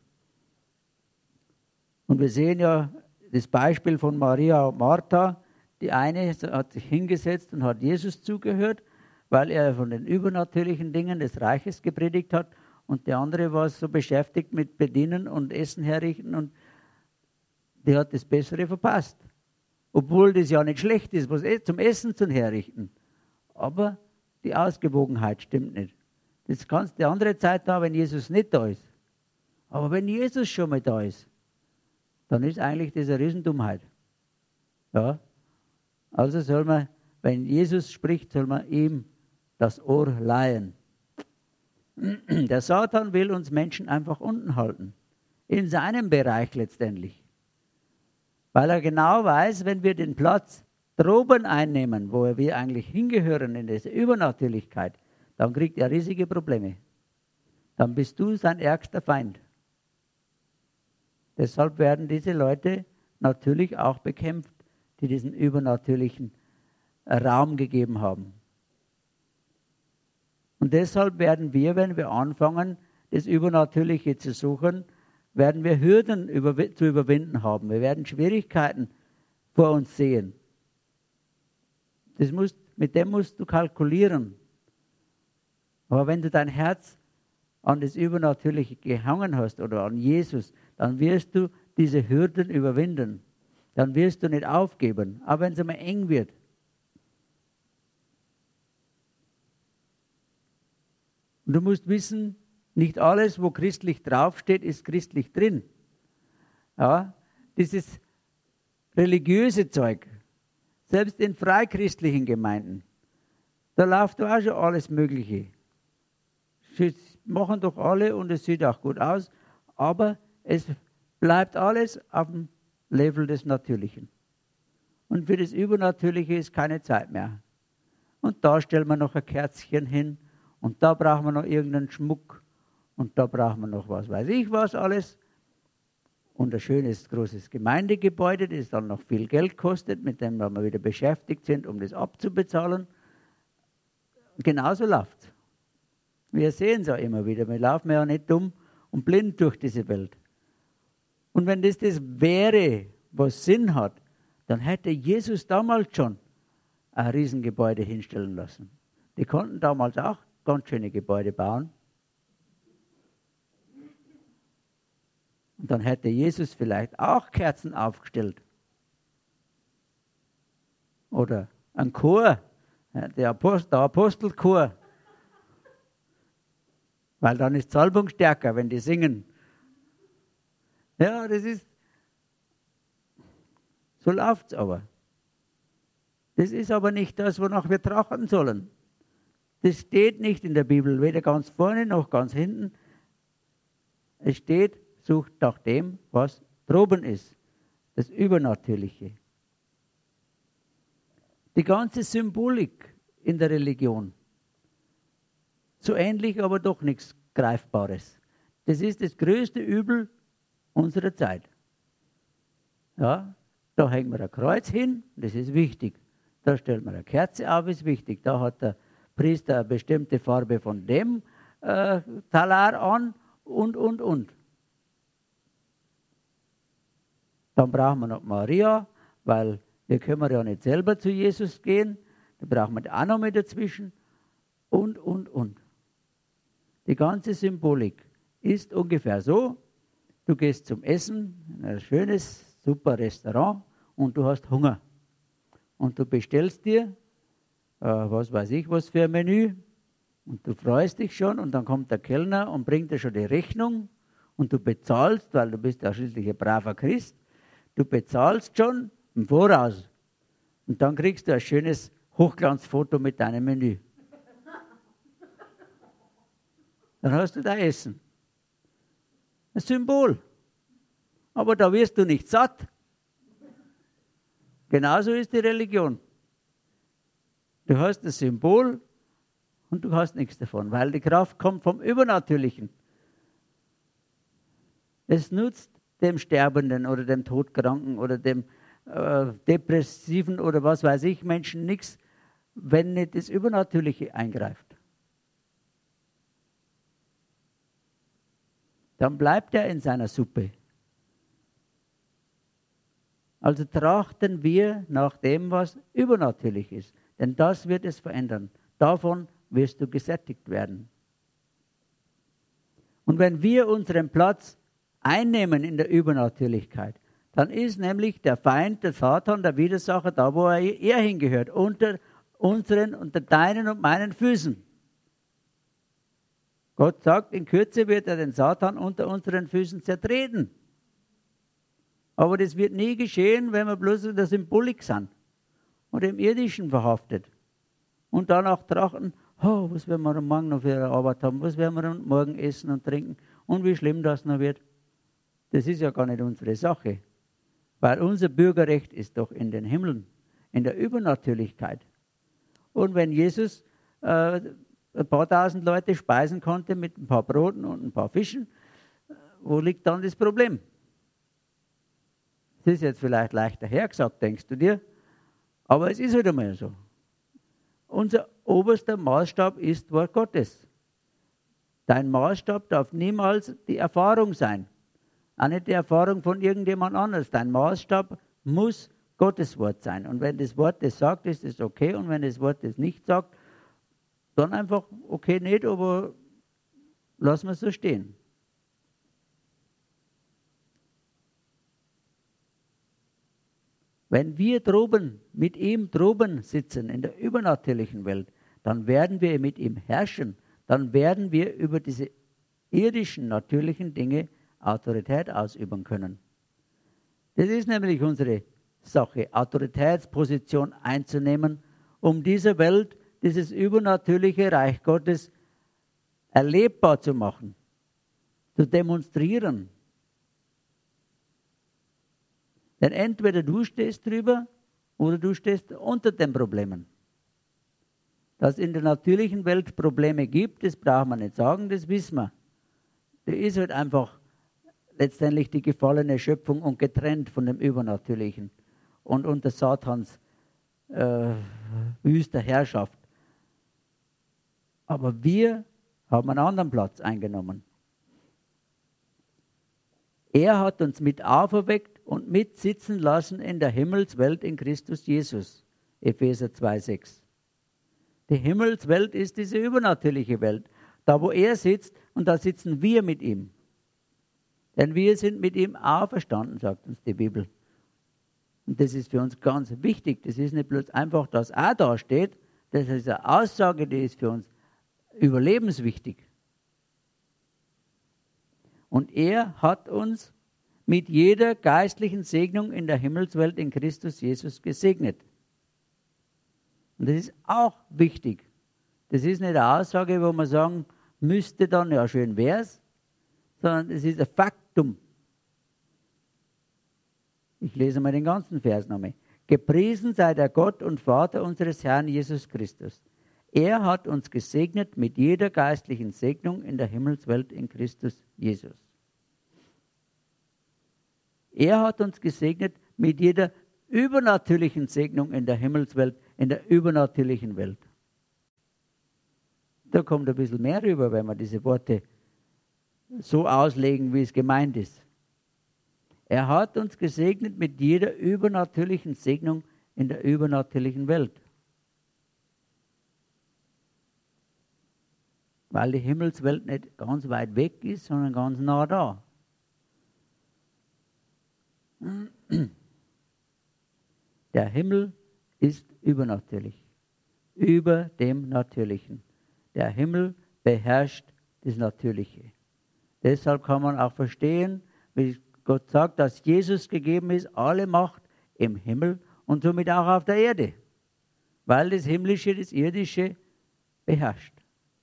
A: Und wir sehen ja das Beispiel von Maria und Martha. Die eine hat sich hingesetzt und hat Jesus zugehört, weil er von den übernatürlichen Dingen des Reiches gepredigt hat. Und die andere war so beschäftigt mit Bedienen und Essen herrichten und die hat das Bessere verpasst. Obwohl das ja nicht schlecht ist, was zum Essen zu herrichten. Aber die Ausgewogenheit stimmt nicht. Das kannst du die andere Zeit da, wenn Jesus nicht da ist. Aber wenn Jesus schon mal da ist, dann ist eigentlich das eine Riesendummheit. Ja? Also soll man, wenn Jesus spricht, soll man ihm das Ohr leihen. Der Satan will uns Menschen einfach unten halten. In seinem Bereich letztendlich. Weil er genau weiß, wenn wir den Platz droben einnehmen, wo wir eigentlich hingehören in diese Übernatürlichkeit, dann kriegt er riesige Probleme. Dann bist du sein ärgster Feind. Deshalb werden diese Leute natürlich auch bekämpft, die diesen übernatürlichen Raum gegeben haben. Und deshalb werden wir, wenn wir anfangen, das Übernatürliche zu suchen, werden wir Hürden über, zu überwinden haben. Wir werden Schwierigkeiten vor uns sehen. Das musst, mit dem musst du kalkulieren. Aber wenn du dein Herz an das Übernatürliche gehangen hast oder an Jesus, dann wirst du diese Hürden überwinden. Dann wirst du nicht aufgeben, auch wenn es einmal eng wird. Und du musst wissen, nicht alles, wo christlich draufsteht, ist christlich drin. Ja, dieses religiöse Zeug, selbst in freikristlichen Gemeinden, da läuft auch schon alles Mögliche. Sie machen doch alle und es sieht auch gut aus, aber es bleibt alles auf dem Level des Natürlichen. Und für das Übernatürliche ist keine Zeit mehr. Und da stellen wir noch ein Kerzchen hin und da brauchen wir noch irgendeinen Schmuck und da brauchen wir noch was weiß ich was alles. Und ein schönes, großes Gemeindegebäude, das dann noch viel Geld kostet, mit dem wir wieder beschäftigt sind, um das abzubezahlen. Genauso läuft es. Wir sehen es ja immer wieder. Wir laufen ja nicht dumm und blind durch diese Welt. Und wenn das das wäre, was Sinn hat, dann hätte Jesus damals schon ein Riesengebäude hinstellen lassen. Die konnten damals auch ganz schöne Gebäude bauen. Und dann hätte Jesus vielleicht auch Kerzen aufgestellt. Oder ein Chor, der Apostel, der Apostelchor. Weil dann ist Salbung stärker, wenn die singen. Ja, das ist, So läuft's aber. Das ist aber nicht das, wonach wir trachten sollen. Das steht nicht in der Bibel, weder ganz vorne noch ganz hinten. Es steht, sucht nach dem, was droben ist, das Übernatürliche. Die ganze Symbolik in der Religion, so ähnlich, aber doch nichts Greifbares. Das ist das größte Übel unserer Zeit. Ja, da hängt man ein Kreuz hin, das ist wichtig. Da stellt man eine Kerze auf, ist wichtig. Da hat der Priester eine bestimmte Farbe von dem äh, Talar an und, und, und. Dann brauchen wir noch Maria, weil wir können ja nicht selber zu Jesus gehen. Da brauchen wir auch noch mit dazwischen. Und, und, und. Die ganze Symbolik ist ungefähr so, du gehst zum Essen in ein schönes, super Restaurant und du hast Hunger. Und du bestellst dir, äh, was weiß ich, was für ein Menü. Und du freust dich schon und dann kommt der Kellner und bringt dir schon die Rechnung. Und du bezahlst, weil du bist ja schließlich ein braver Christ. Du bezahlst schon im Voraus. Und dann kriegst du ein schönes Hochglanzfoto mit deinem Menü. Dann hast du dein Essen. Ein Symbol. Aber da wirst du nicht satt. Genauso ist die Religion. Du hast das Symbol und du hast nichts davon, weil die Kraft kommt vom Übernatürlichen. Es nutzt dem Sterbenden oder dem Todkranken oder dem äh, Depressiven oder was weiß ich Menschen nichts, wenn nicht das Übernatürliche eingreift. Dann bleibt er in seiner Suppe. Also trachten wir nach dem, was übernatürlich ist. Denn das wird es verändern. Davon wirst du gesättigt werden. Und wenn wir unseren Platz einnehmen in der Übernatürlichkeit, dann ist nämlich der Feind, der Satan, der Widersacher da, wo er, er hingehört, unter unseren, unter deinen und meinen Füßen. Gott sagt, in Kürze wird er den Satan unter unseren Füßen zertreten. Aber das wird nie geschehen, wenn wir bloß in der Symbolik sind und im Irdischen verhaftet. Und danach trachten, oh, was werden wir am Morgen noch für eine Arbeit haben, was werden wir am Morgen essen und trinken und wie schlimm das noch wird. Das ist ja gar nicht unsere Sache. Weil unser Bürgerrecht ist doch in den Himmeln, in der Übernatürlichkeit. Und wenn Jesus äh, ein paar tausend Leute speisen konnte mit ein paar Broten und ein paar Fischen, wo liegt dann das Problem? Das ist jetzt vielleicht leichter hergesagt, denkst du dir, aber es ist halt einmal so. Unser oberster Maßstab ist Wort Gottes. Dein Maßstab darf niemals die Erfahrung sein. Auch nicht die Erfahrung von irgendjemand anders. Dein Maßstab muss Gottes Wort sein. Und wenn das Wort das sagt, ist es okay. Und wenn das Wort das nicht sagt, dann einfach okay nicht, aber lassen wir es so stehen. Wenn wir droben, mit ihm droben sitzen in der übernatürlichen Welt, dann werden wir mit ihm herrschen. Dann werden wir über diese irdischen, natürlichen Dinge Autorität ausüben können. Das ist nämlich unsere Sache, Autoritätsposition einzunehmen, um dieser Welt dieses übernatürliche Reich Gottes erlebbar zu machen, zu demonstrieren. Denn entweder du stehst drüber oder du stehst unter den Problemen. Dass es in der natürlichen Welt Probleme gibt, das braucht man nicht sagen, das wissen wir. Das ist halt einfach letztendlich die gefallene Schöpfung und getrennt von dem Übernatürlichen und unter Satans äh, wüster Herrschaft. Aber wir haben einen anderen Platz eingenommen. Er hat uns mit auferweckt und mit sitzen lassen in der Himmelswelt in Christus Jesus. Epheser zwei sechs. Die Himmelswelt ist diese übernatürliche Welt. Da, wo er sitzt, und da sitzen wir mit ihm. Denn wir sind mit ihm auferstanden, sagt uns die Bibel. Und das ist für uns ganz wichtig. Das ist nicht bloß einfach, dass er da steht. Das ist eine Aussage, die ist für uns überlebenswichtig. Und er hat uns mit jeder geistlichen Segnung in der Himmelswelt in Christus Jesus gesegnet. Und das ist auch wichtig. Das ist nicht eine Aussage, wo man sagen müsste dann, ja schön wär's, sondern es ist ein Faktum. Ich lese mal den ganzen Vers nochmal. Gepriesen sei der Gott und Vater unseres Herrn Jesus Christus. Er hat uns gesegnet mit jeder geistlichen Segnung in der Himmelswelt in Christus Jesus. Er hat uns gesegnet mit jeder übernatürlichen Segnung in der Himmelswelt, in der übernatürlichen Welt. Da kommt ein bisschen mehr rüber, wenn wir diese Worte so auslegen, wie es gemeint ist. Er hat uns gesegnet mit jeder übernatürlichen Segnung in der übernatürlichen Welt. Weil die Himmelswelt nicht ganz weit weg ist, sondern ganz nah da. Der Himmel ist übernatürlich, über dem Natürlichen. Der Himmel beherrscht das Natürliche. Deshalb kann man auch verstehen, wie Gott sagt, dass Jesus gegeben ist, alle Macht im Himmel und somit auch auf der Erde. Weil das Himmlische, das Irdische beherrscht.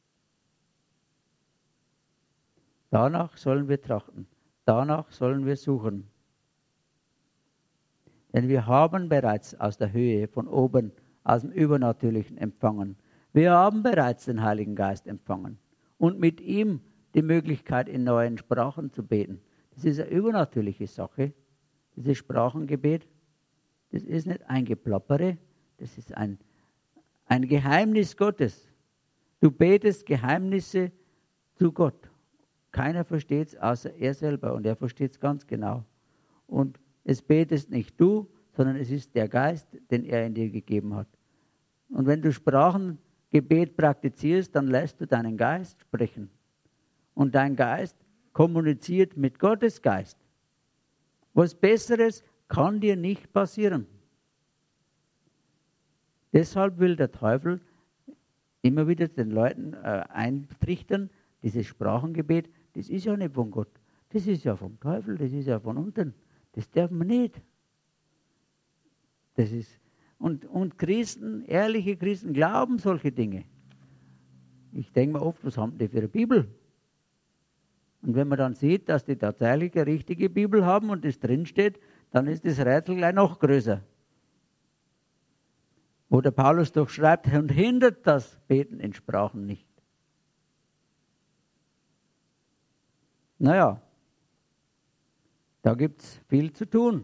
A: Danach sollen wir trachten. Danach sollen wir suchen. Denn wir haben bereits aus der Höhe, von oben, aus dem Übernatürlichen empfangen. Wir haben bereits den Heiligen Geist empfangen. Und mit ihm die Möglichkeit, in neuen Sprachen zu beten. Das ist eine übernatürliche Sache. Dieses Sprachengebet, das ist nicht ein Geplappere, das ist ein, ein Geheimnis Gottes. Du betest Geheimnisse zu Gott. Keiner versteht es, außer er selber. Und er versteht es ganz genau. Und es betest nicht du, sondern es ist der Geist, den er in dir gegeben hat. Und wenn du Sprachengebet praktizierst, dann lässt du deinen Geist sprechen. Und dein Geist kommuniziert mit Gottes Geist. Was Besseres kann dir nicht passieren. Deshalb will der Teufel immer wieder den Leuten äh, eintrichtern, dieses Sprachengebet, das ist ja nicht von Gott. Das ist ja vom Teufel, das ist ja von unten. Das darf man nicht. Das ist, und, und Christen, ehrliche Christen, glauben solche Dinge. Ich denke mir oft, was haben die für eine Bibel? Und wenn man dann sieht, dass die tatsächlich eine richtige Bibel haben und das drinsteht, dann ist das Rätsel gleich noch größer. Wo der Paulus doch schreibt, und hindert das Beten in Sprachen nicht. Naja, da gibt es viel zu tun.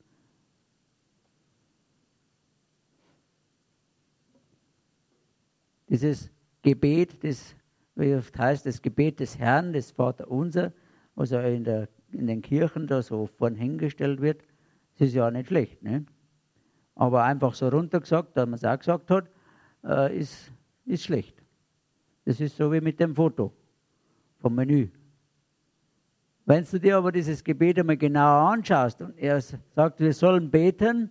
A: Dieses Gebet, das, wie oft heißt, das Gebet des Herrn, das Vaterunser, was ja in, der, in den Kirchen da so vorn hingestellt wird, das ist ja nicht schlecht. Ne? Aber einfach so runtergesagt, dass man es auch gesagt hat, äh, ist, ist schlecht. Das ist so wie mit dem Foto vom Menü. Wenn du dir aber dieses Gebet einmal genauer anschaust und er sagt, wir sollen beten,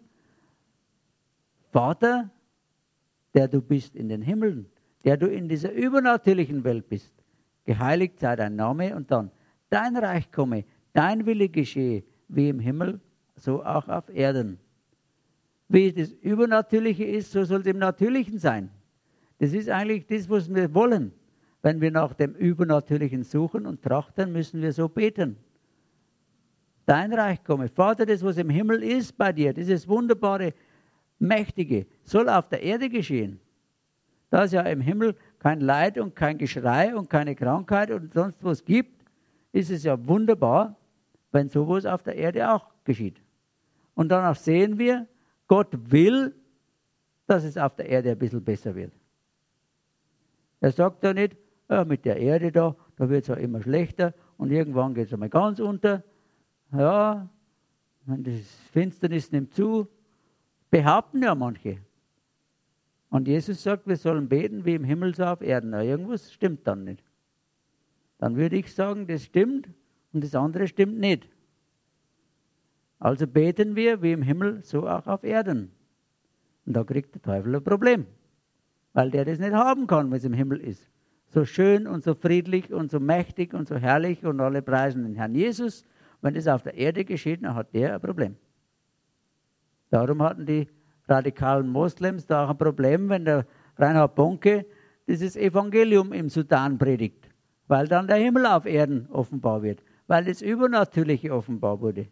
A: Vater, der du bist in den Himmeln, der du in dieser übernatürlichen Welt bist, geheiligt sei dein Name und dann dein Reich komme, dein Wille geschehe, wie im Himmel, so auch auf Erden. Wie das Übernatürliche ist, so soll es im Natürlichen sein. Das ist eigentlich das, was wir wollen. Wenn wir nach dem Übernatürlichen suchen und trachten, müssen wir so beten. Dein Reich komme. Vater, das, was im Himmel ist bei dir, dieses wunderbare, mächtige, soll auf der Erde geschehen. Da es ja im Himmel kein Leid und kein Geschrei und keine Krankheit und sonst was gibt, ist es ja wunderbar, wenn sowas auf der Erde auch geschieht. Und danach sehen wir, Gott will, dass es auf der Erde ein bisschen besser wird. Er sagt ja nicht, ja, mit der Erde da, da wird es ja immer schlechter und irgendwann geht es einmal ganz unter. Ja, und die Finsternis nimmt zu, behaupten ja manche. Und Jesus sagt, wir sollen beten wie im Himmel so auf Erden. Na, irgendwas stimmt dann nicht. Dann würde ich sagen, das stimmt und das andere stimmt nicht. Also beten wir wie im Himmel so auch auf Erden. Und da kriegt der Teufel ein Problem, weil der das nicht haben kann, wenn es im Himmel ist. So schön und so friedlich und so mächtig und so herrlich und alle preisen den Herrn Jesus. Wenn das auf der Erde geschieht, dann hat der ein Problem. Darum hatten die radikalen Moslems da auch ein Problem, wenn der Reinhard Bonke dieses Evangelium im Sudan predigt, weil dann der Himmel auf Erden offenbar wird, weil das Übernatürliche offenbar wurde.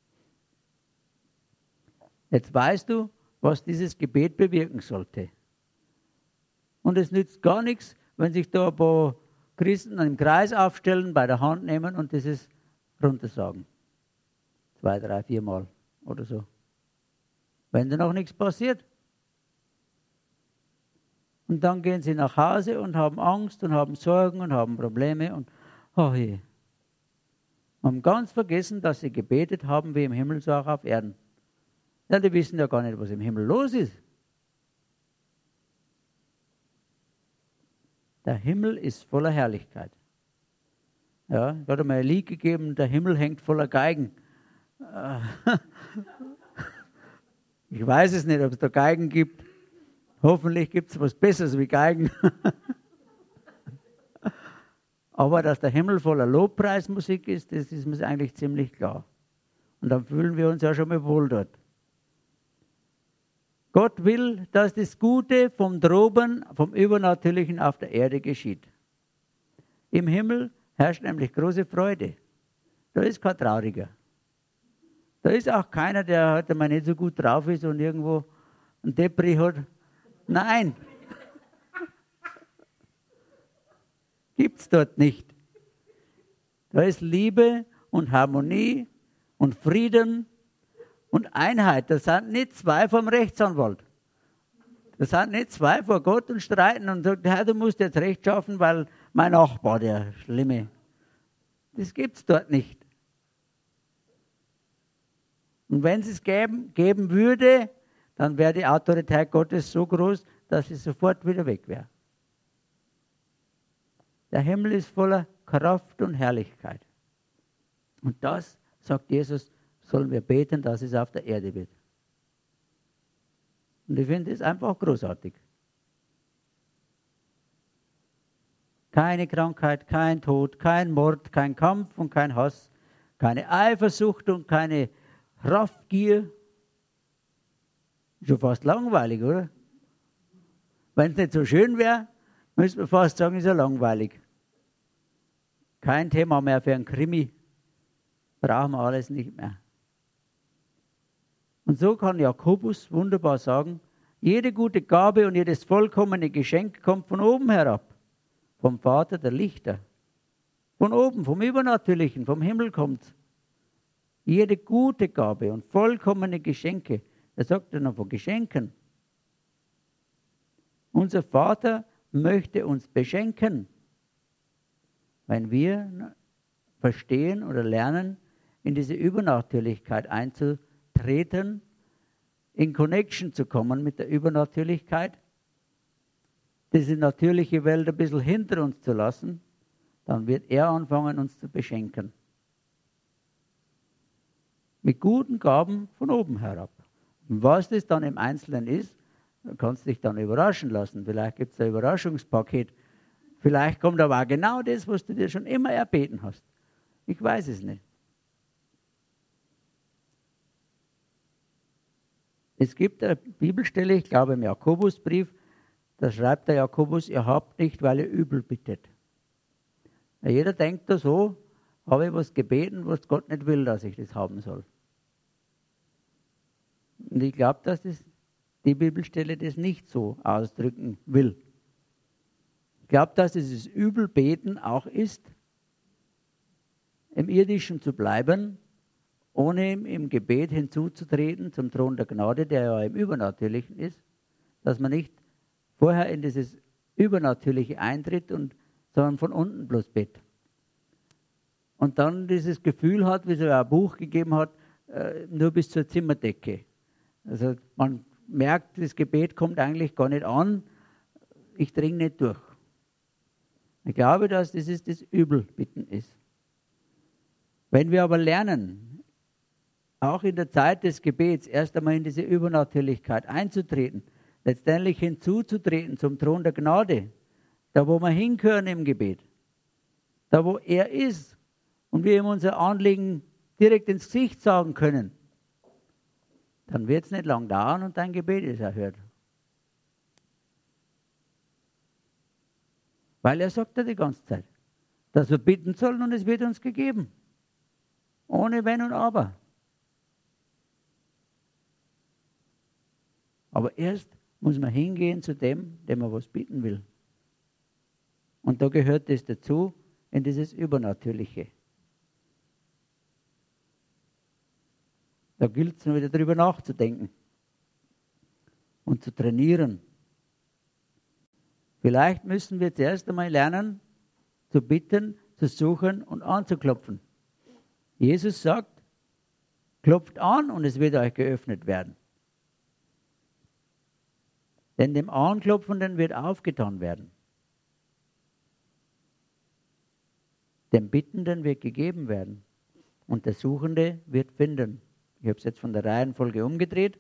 A: Jetzt weißt du, was dieses Gebet bewirken sollte. Und es nützt gar nichts, wenn sich da ein paar Christen im Kreis aufstellen, bei der Hand nehmen und dieses runtersagen. Zwei, drei, vier Mal oder so. Wenn da noch nichts passiert. Und dann gehen sie nach Hause und haben Angst und haben Sorgen und haben Probleme und oh je. Haben ganz vergessen, dass sie gebetet haben, wie im Himmel, so auch auf Erden. Ja, die wissen ja gar nicht, was im Himmel los ist. Der Himmel ist voller Herrlichkeit. Ja, ich hatte mir ein Lied gegeben, der Himmel hängt voller Geigen. Ich weiß es nicht, ob es da Geigen gibt. Hoffentlich gibt es was Besseres wie Geigen. Aber dass der Himmel voller Lobpreismusik ist, das ist mir eigentlich ziemlich klar. Und dann fühlen wir uns ja schon mal wohl dort. Gott will, dass das Gute vom Droben, vom Übernatürlichen auf der Erde geschieht. Im Himmel herrscht nämlich große Freude. Da ist kein Trauriger. Da ist auch keiner, der heute mal nicht so gut drauf ist und irgendwo ein Depri hat. Nein. Gibt's dort nicht. Da ist Liebe und Harmonie und Frieden und Einheit. Das sind nicht zwei vom Rechtsanwalt. Das sind nicht zwei vor Gott und streiten und sagen, ja, du musst jetzt Recht schaffen, weil mein Nachbar, der Schlimme. Das gibt's dort nicht. Und wenn es es geben, geben würde, dann wäre die Autorität Gottes so groß, dass sie sofort wieder weg wäre. Der Himmel ist voller Kraft und Herrlichkeit. Und das, sagt Jesus, sollen wir beten, dass es auf der Erde wird. Und ich finde es einfach großartig. Keine Krankheit, kein Tod, kein Mord, kein Kampf und kein Hass, keine Eifersucht und keine Raffgier. Schon fast langweilig, oder? Wenn es nicht so schön wäre, müsste man fast sagen, ist ja langweilig. Kein Thema mehr für einen Krimi. Brauchen wir alles nicht mehr. Und so kann Jakobus wunderbar sagen, jede gute Gabe und jedes vollkommene Geschenk kommt von oben herab, vom Vater der Lichter. Von oben, vom Übernatürlichen, vom Himmel kommt jede gute Gabe und vollkommene Geschenke. Er sagt ja noch von Geschenken. Unser Vater möchte uns beschenken, wenn wir verstehen oder lernen, in diese Übernatürlichkeit einzutreten, in Connection zu kommen mit der Übernatürlichkeit, diese natürliche Welt ein bisschen hinter uns zu lassen, dann wird er anfangen, uns zu beschenken. Mit guten Gaben von oben herab. Und was das dann im Einzelnen ist, kannst du dich dann überraschen lassen. Vielleicht gibt es ein Überraschungspaket. Vielleicht kommt aber auch genau das, was du dir schon immer erbeten hast. Ich weiß es nicht. Es gibt eine Bibelstelle, ich glaube im Jakobusbrief, da schreibt der Jakobus, ihr habt nicht, weil ihr übel bittet. Ja, jeder denkt da so, habe ich was gebeten, was Gott nicht will, dass ich das haben soll. Und ich glaube, dass das, die Bibelstelle das nicht so ausdrücken will. Ich glaube, dass dieses Übelbeten auch ist, im Irdischen zu bleiben, ohne im Gebet hinzuzutreten zum Thron der Gnade, der ja im Übernatürlichen ist, dass man nicht vorher in dieses Übernatürliche eintritt, und, sondern von unten bloß betet. Und dann dieses Gefühl hat, wie es ja ein Buch gegeben hat, äh, nur bis zur Zimmerdecke. Also man merkt, das Gebet kommt eigentlich gar nicht an, ich dringe nicht durch. Ich glaube, dass das ist das Übelbitten ist. Wenn wir aber lernen, auch in der Zeit des Gebets erst einmal in diese Übernatürlichkeit einzutreten, letztendlich hinzuzutreten zum Thron der Gnade, da wo wir hinkören im Gebet, da wo er ist und wir ihm unser Anliegen direkt ins Gesicht sagen können, dann wird es nicht lang dauern und dein Gebet ist erhört. Weil er sagt ja die ganze Zeit, dass wir bitten sollen und es wird uns gegeben. Ohne Wenn und Aber. Aber erst muss man hingehen zu dem, dem man was bitten will. Und da gehört das dazu, in dieses Übernatürliche. Da gilt es nur wieder darüber nachzudenken und zu trainieren. Vielleicht müssen wir zuerst einmal lernen, zu bitten, zu suchen und anzuklopfen. Jesus sagt, klopft an und es wird euch geöffnet werden. Denn dem Anklopfenden wird aufgetan werden. Dem Bittenden wird gegeben werden. Und der Suchende wird finden. Ich habe es jetzt von der Reihenfolge umgedreht.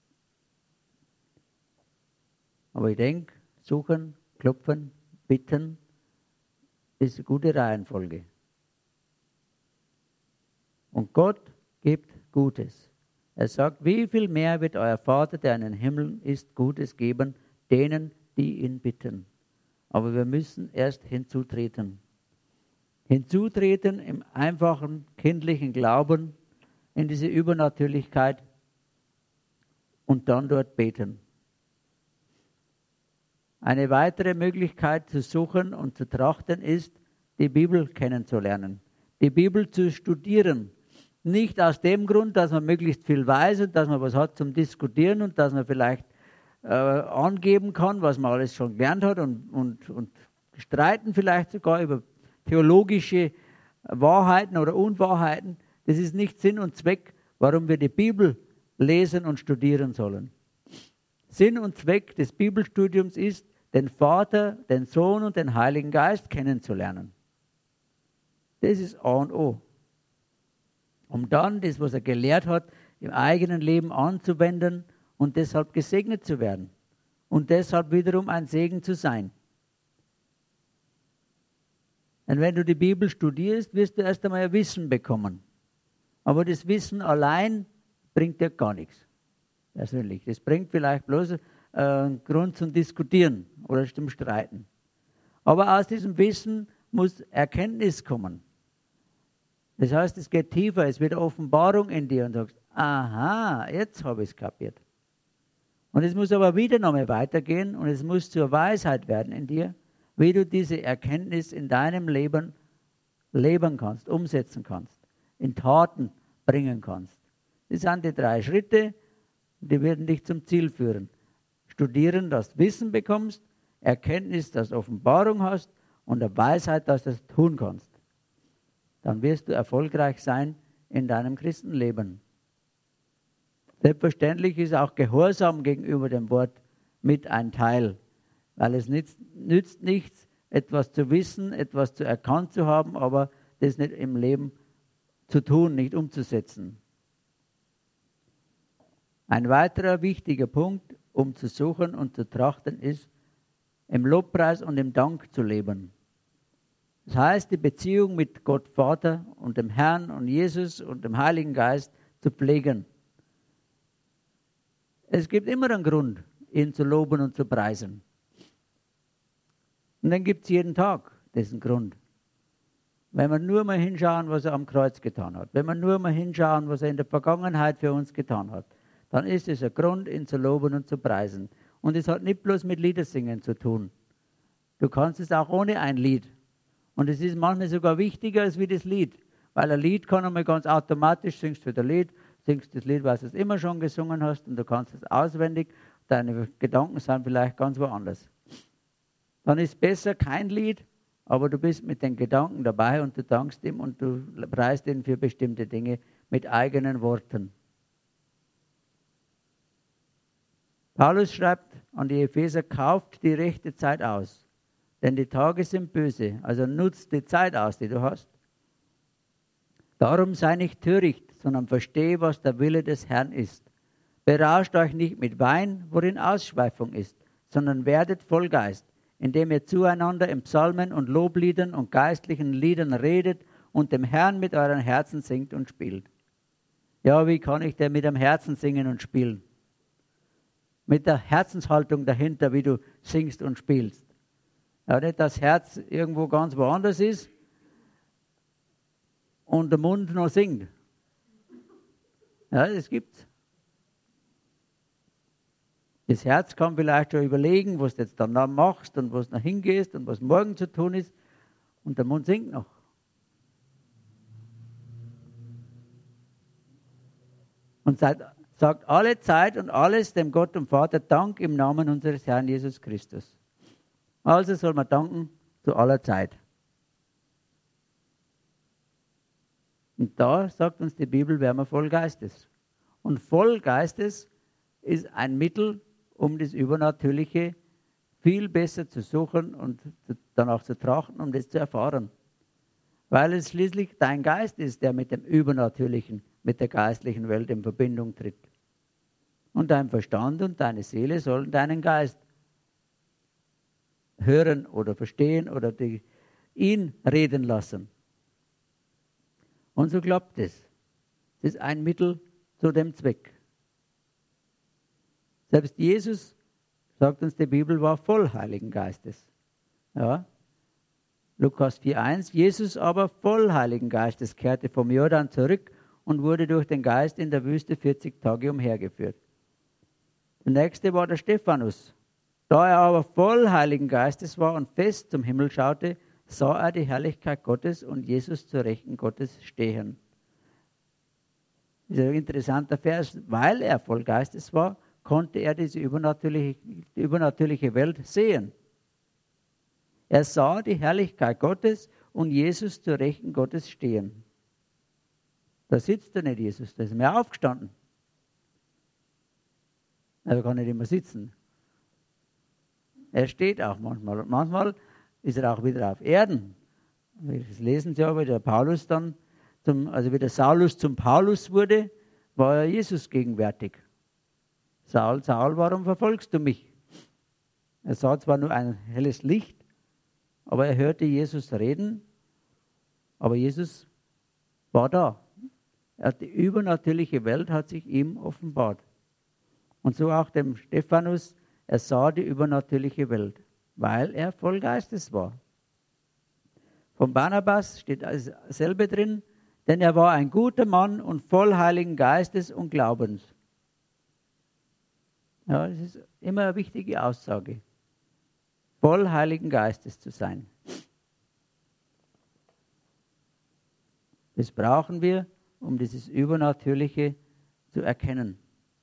A: Aber ich denke, suchen, klopfen, bitten ist eine gute Reihenfolge. Und Gott gibt Gutes. Er sagt, wie viel mehr wird euer Vater, der in den Himmeln ist, Gutes geben, denen, die ihn bitten. Aber wir müssen erst hinzutreten. Hinzutreten im einfachen, kindlichen Glauben, in diese Übernatürlichkeit und dann dort beten. Eine weitere Möglichkeit zu suchen und zu trachten ist, die Bibel kennenzulernen, die Bibel zu studieren. Nicht aus dem Grund, dass man möglichst viel weiß und dass man was hat zum Diskutieren und dass man vielleicht äh, angeben kann, was man alles schon gelernt hat und, und, und streiten vielleicht sogar über theologische Wahrheiten oder Unwahrheiten. Das ist nicht Sinn und Zweck, warum wir die Bibel lesen und studieren sollen. Sinn und Zweck des Bibelstudiums ist, den Vater, den Sohn und den Heiligen Geist kennenzulernen. Das ist A und O. Um dann das, was er gelehrt hat, im eigenen Leben anzuwenden und deshalb gesegnet zu werden. Und deshalb wiederum ein Segen zu sein. Und wenn du die Bibel studierst, wirst du erst einmal ein Wissen bekommen. Aber das Wissen allein bringt dir gar nichts. Persönlich. Das bringt vielleicht bloß äh, einen Grund zum Diskutieren oder zum Streiten. Aber aus diesem Wissen muss Erkenntnis kommen. Das heißt, es geht tiefer, es wird Offenbarung in dir und du sagst, aha, jetzt habe ich es kapiert. Und es muss aber wieder nochmal weitergehen und es muss zur Weisheit werden in dir, wie du diese Erkenntnis in deinem Leben leben kannst, umsetzen kannst, in Taten bringen kannst. Das sind die drei Schritte, die werden dich zum Ziel führen. Studieren, dass du Wissen bekommst, Erkenntnis, dass du Offenbarung hast und eine Weisheit, dass du das tun kannst. Dann wirst du erfolgreich sein in deinem Christenleben. Selbstverständlich ist auch Gehorsam gegenüber dem Wort mit ein Teil, weil es nützt, nützt nichts, etwas zu wissen, etwas zu erkannt zu haben, aber das nicht im Leben zu tun, nicht umzusetzen. Ein weiterer wichtiger Punkt, um zu suchen und zu trachten, ist, im Lobpreis und im Dank zu leben. Das heißt, die Beziehung mit Gott Vater und dem Herrn und Jesus und dem Heiligen Geist zu pflegen. Es gibt immer einen Grund, ihn zu loben und zu preisen. Und dann gibt es jeden Tag diesen Grund. Wenn wir nur mal hinschauen, was er am Kreuz getan hat, wenn wir nur mal hinschauen, was er in der Vergangenheit für uns getan hat, dann ist es ein Grund, ihn zu loben und zu preisen. Und es hat nicht bloß mit Liedersingen zu tun. Du kannst es auch ohne ein Lied. Und es ist manchmal sogar wichtiger als wie das Lied. Weil ein Lied kann einmal ganz automatisch, singst du das Lied, singst das Lied, weil du es immer schon gesungen hast und du kannst es auswendig. Deine Gedanken sind vielleicht ganz woanders. Dann ist besser kein Lied, aber du bist mit den Gedanken dabei und du dankst ihm und du preist ihn für bestimmte Dinge mit eigenen Worten. Paulus schreibt an die Epheser, kauft die rechte Zeit aus, denn die Tage sind böse, also nutzt die Zeit aus, die du hast. Darum sei nicht töricht, sondern verstehe, was der Wille des Herrn ist. Berauscht euch nicht mit Wein, worin Ausschweifung ist, sondern werdet voll Geist, indem ihr zueinander in Psalmen und Lobliedern und geistlichen Liedern redet und dem Herrn mit euren Herzen singt und spielt. Ja, wie kann ich denn mit dem Herzen singen und spielen? Mit der Herzenshaltung dahinter, wie du singst und spielst. Ja, nicht, dass das Herz irgendwo ganz woanders ist und der Mund noch singt. Ja, das gibt's. Das Herz kann vielleicht schon überlegen, was du jetzt dann noch machst und was noch hingehst und was morgen zu tun ist. Und der Mund singt noch. Und sagt, sagt alle Zeit und alles dem Gott und Vater Dank im Namen unseres Herrn Jesus Christus. Also soll man danken zu aller Zeit. Und da sagt uns die Bibel, werden wir voll Geistes. Und voll Geistes ist ein Mittel, um das Übernatürliche viel besser zu suchen und danach zu trachten, um das zu erfahren. Weil es schließlich dein Geist ist, der mit dem Übernatürlichen, mit der geistlichen Welt in Verbindung tritt. Und dein Verstand und deine Seele sollen deinen Geist hören oder verstehen oder die, ihn reden lassen. Und so klappt es. Es ist ein Mittel zu dem Zweck. Selbst Jesus, sagt uns die Bibel, war voll Heiligen Geistes. Ja. Lukas vier eins, Jesus aber voll Heiligen Geistes kehrte vom Jordan zurück und wurde durch den Geist in der Wüste vierzig Tage umhergeführt. Der nächste war der Stephanus. Da er aber voll Heiligen Geistes war und fest zum Himmel schaute, sah er die Herrlichkeit Gottes und Jesus zur Rechten Gottes stehen. Das ist ein interessanter Vers. Weil er voll Geistes war, konnte er diese übernatürliche, die übernatürliche Welt sehen. Er sah die Herrlichkeit Gottes und Jesus zur Rechten Gottes stehen. Da sitzt er nicht, Jesus, da ist mehr aufgestanden. Er kann nicht immer sitzen. Er steht auch manchmal. Und manchmal ist er auch wieder auf Erden. Das lesen Sie ja, wie der Paulus dann, zum, also wie der Saulus zum Paulus wurde, war ja Jesus gegenwärtig. Saul, Saul, warum verfolgst du mich? Er sah zwar nur ein helles Licht, aber er hörte Jesus reden, aber Jesus war da. Er hat die übernatürliche Welt hat sich ihm offenbart. Und so auch dem Stephanus, er sah die übernatürliche Welt, weil er voll Geistes war. Von Barnabas steht dasselbe drin, denn er war ein guter Mann und voll Heiligen Geistes und Glaubens. Ja, das ist immer eine wichtige Aussage. Voll Heiligen Geistes zu sein. Das brauchen wir, um dieses Übernatürliche zu erkennen.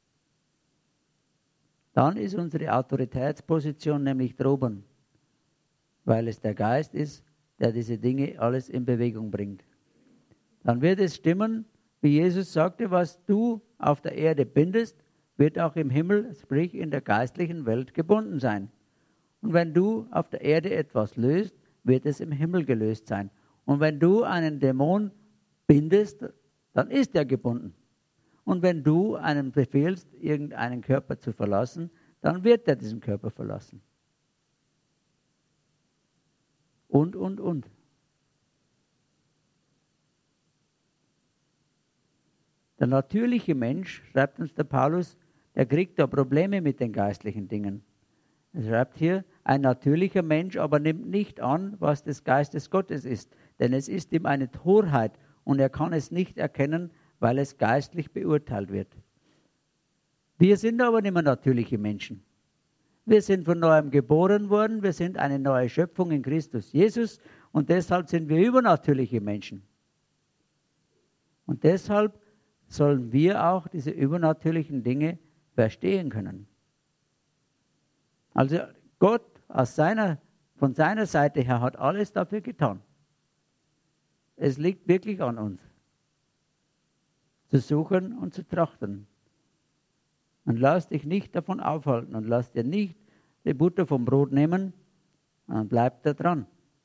A: Dann ist unsere Autoritätsposition nämlich droben, weil es der Geist ist, der diese Dinge alles in Bewegung bringt. Dann wird es stimmen, wie Jesus sagte, was du auf der Erde bindest, wird auch im Himmel, sprich in der geistlichen Welt, gebunden sein. Und wenn du auf der Erde etwas löst, wird es im Himmel gelöst sein. Und wenn du einen Dämon bindest, dann ist er gebunden. Und wenn du einem befehlst, irgendeinen Körper zu verlassen, dann wird er diesen Körper verlassen. Und, und, und. Der natürliche Mensch, schreibt uns der Paulus, der kriegt da Probleme mit den geistlichen Dingen. Er schreibt hier, ein natürlicher Mensch aber nimmt nicht an, was des Geistes Gottes ist, denn es ist ihm eine Torheit und er kann es nicht erkennen, weil es geistlich beurteilt wird. Wir sind aber nicht mehr natürliche Menschen. Wir sind von neuem geboren worden, wir sind eine neue Schöpfung in Christus Jesus und deshalb sind wir übernatürliche Menschen. Und deshalb sollen wir auch diese übernatürlichen Dinge verstehen können. Also Gott aus seiner, von seiner Seite her hat alles dafür getan. Es liegt wirklich an uns, zu suchen und zu trachten. Und lass dich nicht davon aufhalten und lass dir nicht die Butter vom Brot nehmen und bleib da dran.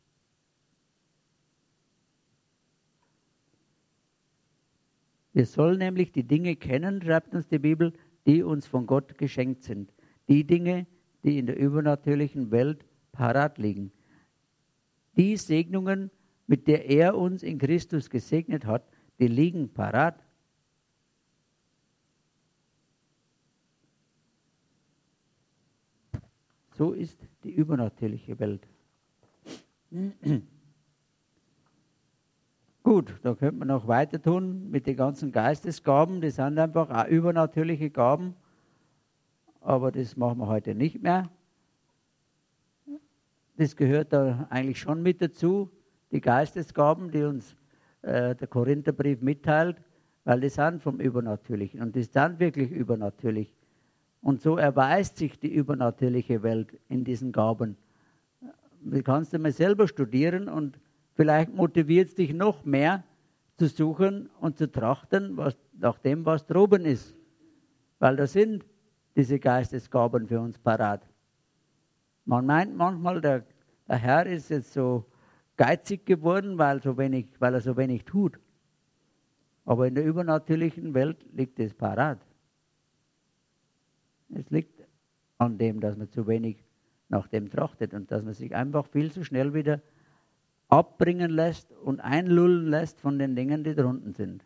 A: Wir sollen nämlich die Dinge kennen, schreibt uns die Bibel, die uns von Gott geschenkt sind. Die Dinge, die in der übernatürlichen Welt parat liegen. Die Segnungen, mit der er uns in Christus gesegnet hat, die liegen parat. so ist die übernatürliche Welt. Gut, da könnte man noch weiter tun mit den ganzen Geistesgaben. Die sind einfach auch übernatürliche Gaben. Aber das machen wir heute nicht mehr. Das gehört da eigentlich schon mit dazu, die Geistesgaben, die uns äh, der Korintherbrief mitteilt, weil die sind vom Übernatürlichen und die sind wirklich übernatürlich. Und so erweist sich die übernatürliche Welt in diesen Gaben. Du kannst du mal selber studieren und vielleicht motiviert es dich noch mehr zu suchen und zu trachten was, nach dem, was droben ist. Weil da sind diese Geistesgaben für uns parat. Man meint manchmal, der, der Herr ist jetzt so geizig geworden, weil, so wenig, weil er so wenig tut. Aber in der übernatürlichen Welt liegt es parat. Es liegt an dem, dass man zu wenig nach dem trachtet und dass man sich einfach viel zu schnell wieder abbringen lässt und einlullen lässt von den Dingen, die drunten sind.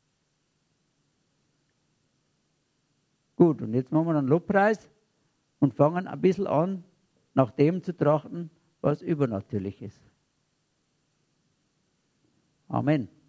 A: Gut, und jetzt machen wir einen Lobpreis und fangen ein bisschen an, nach dem zu trachten, was übernatürlich ist. Amen.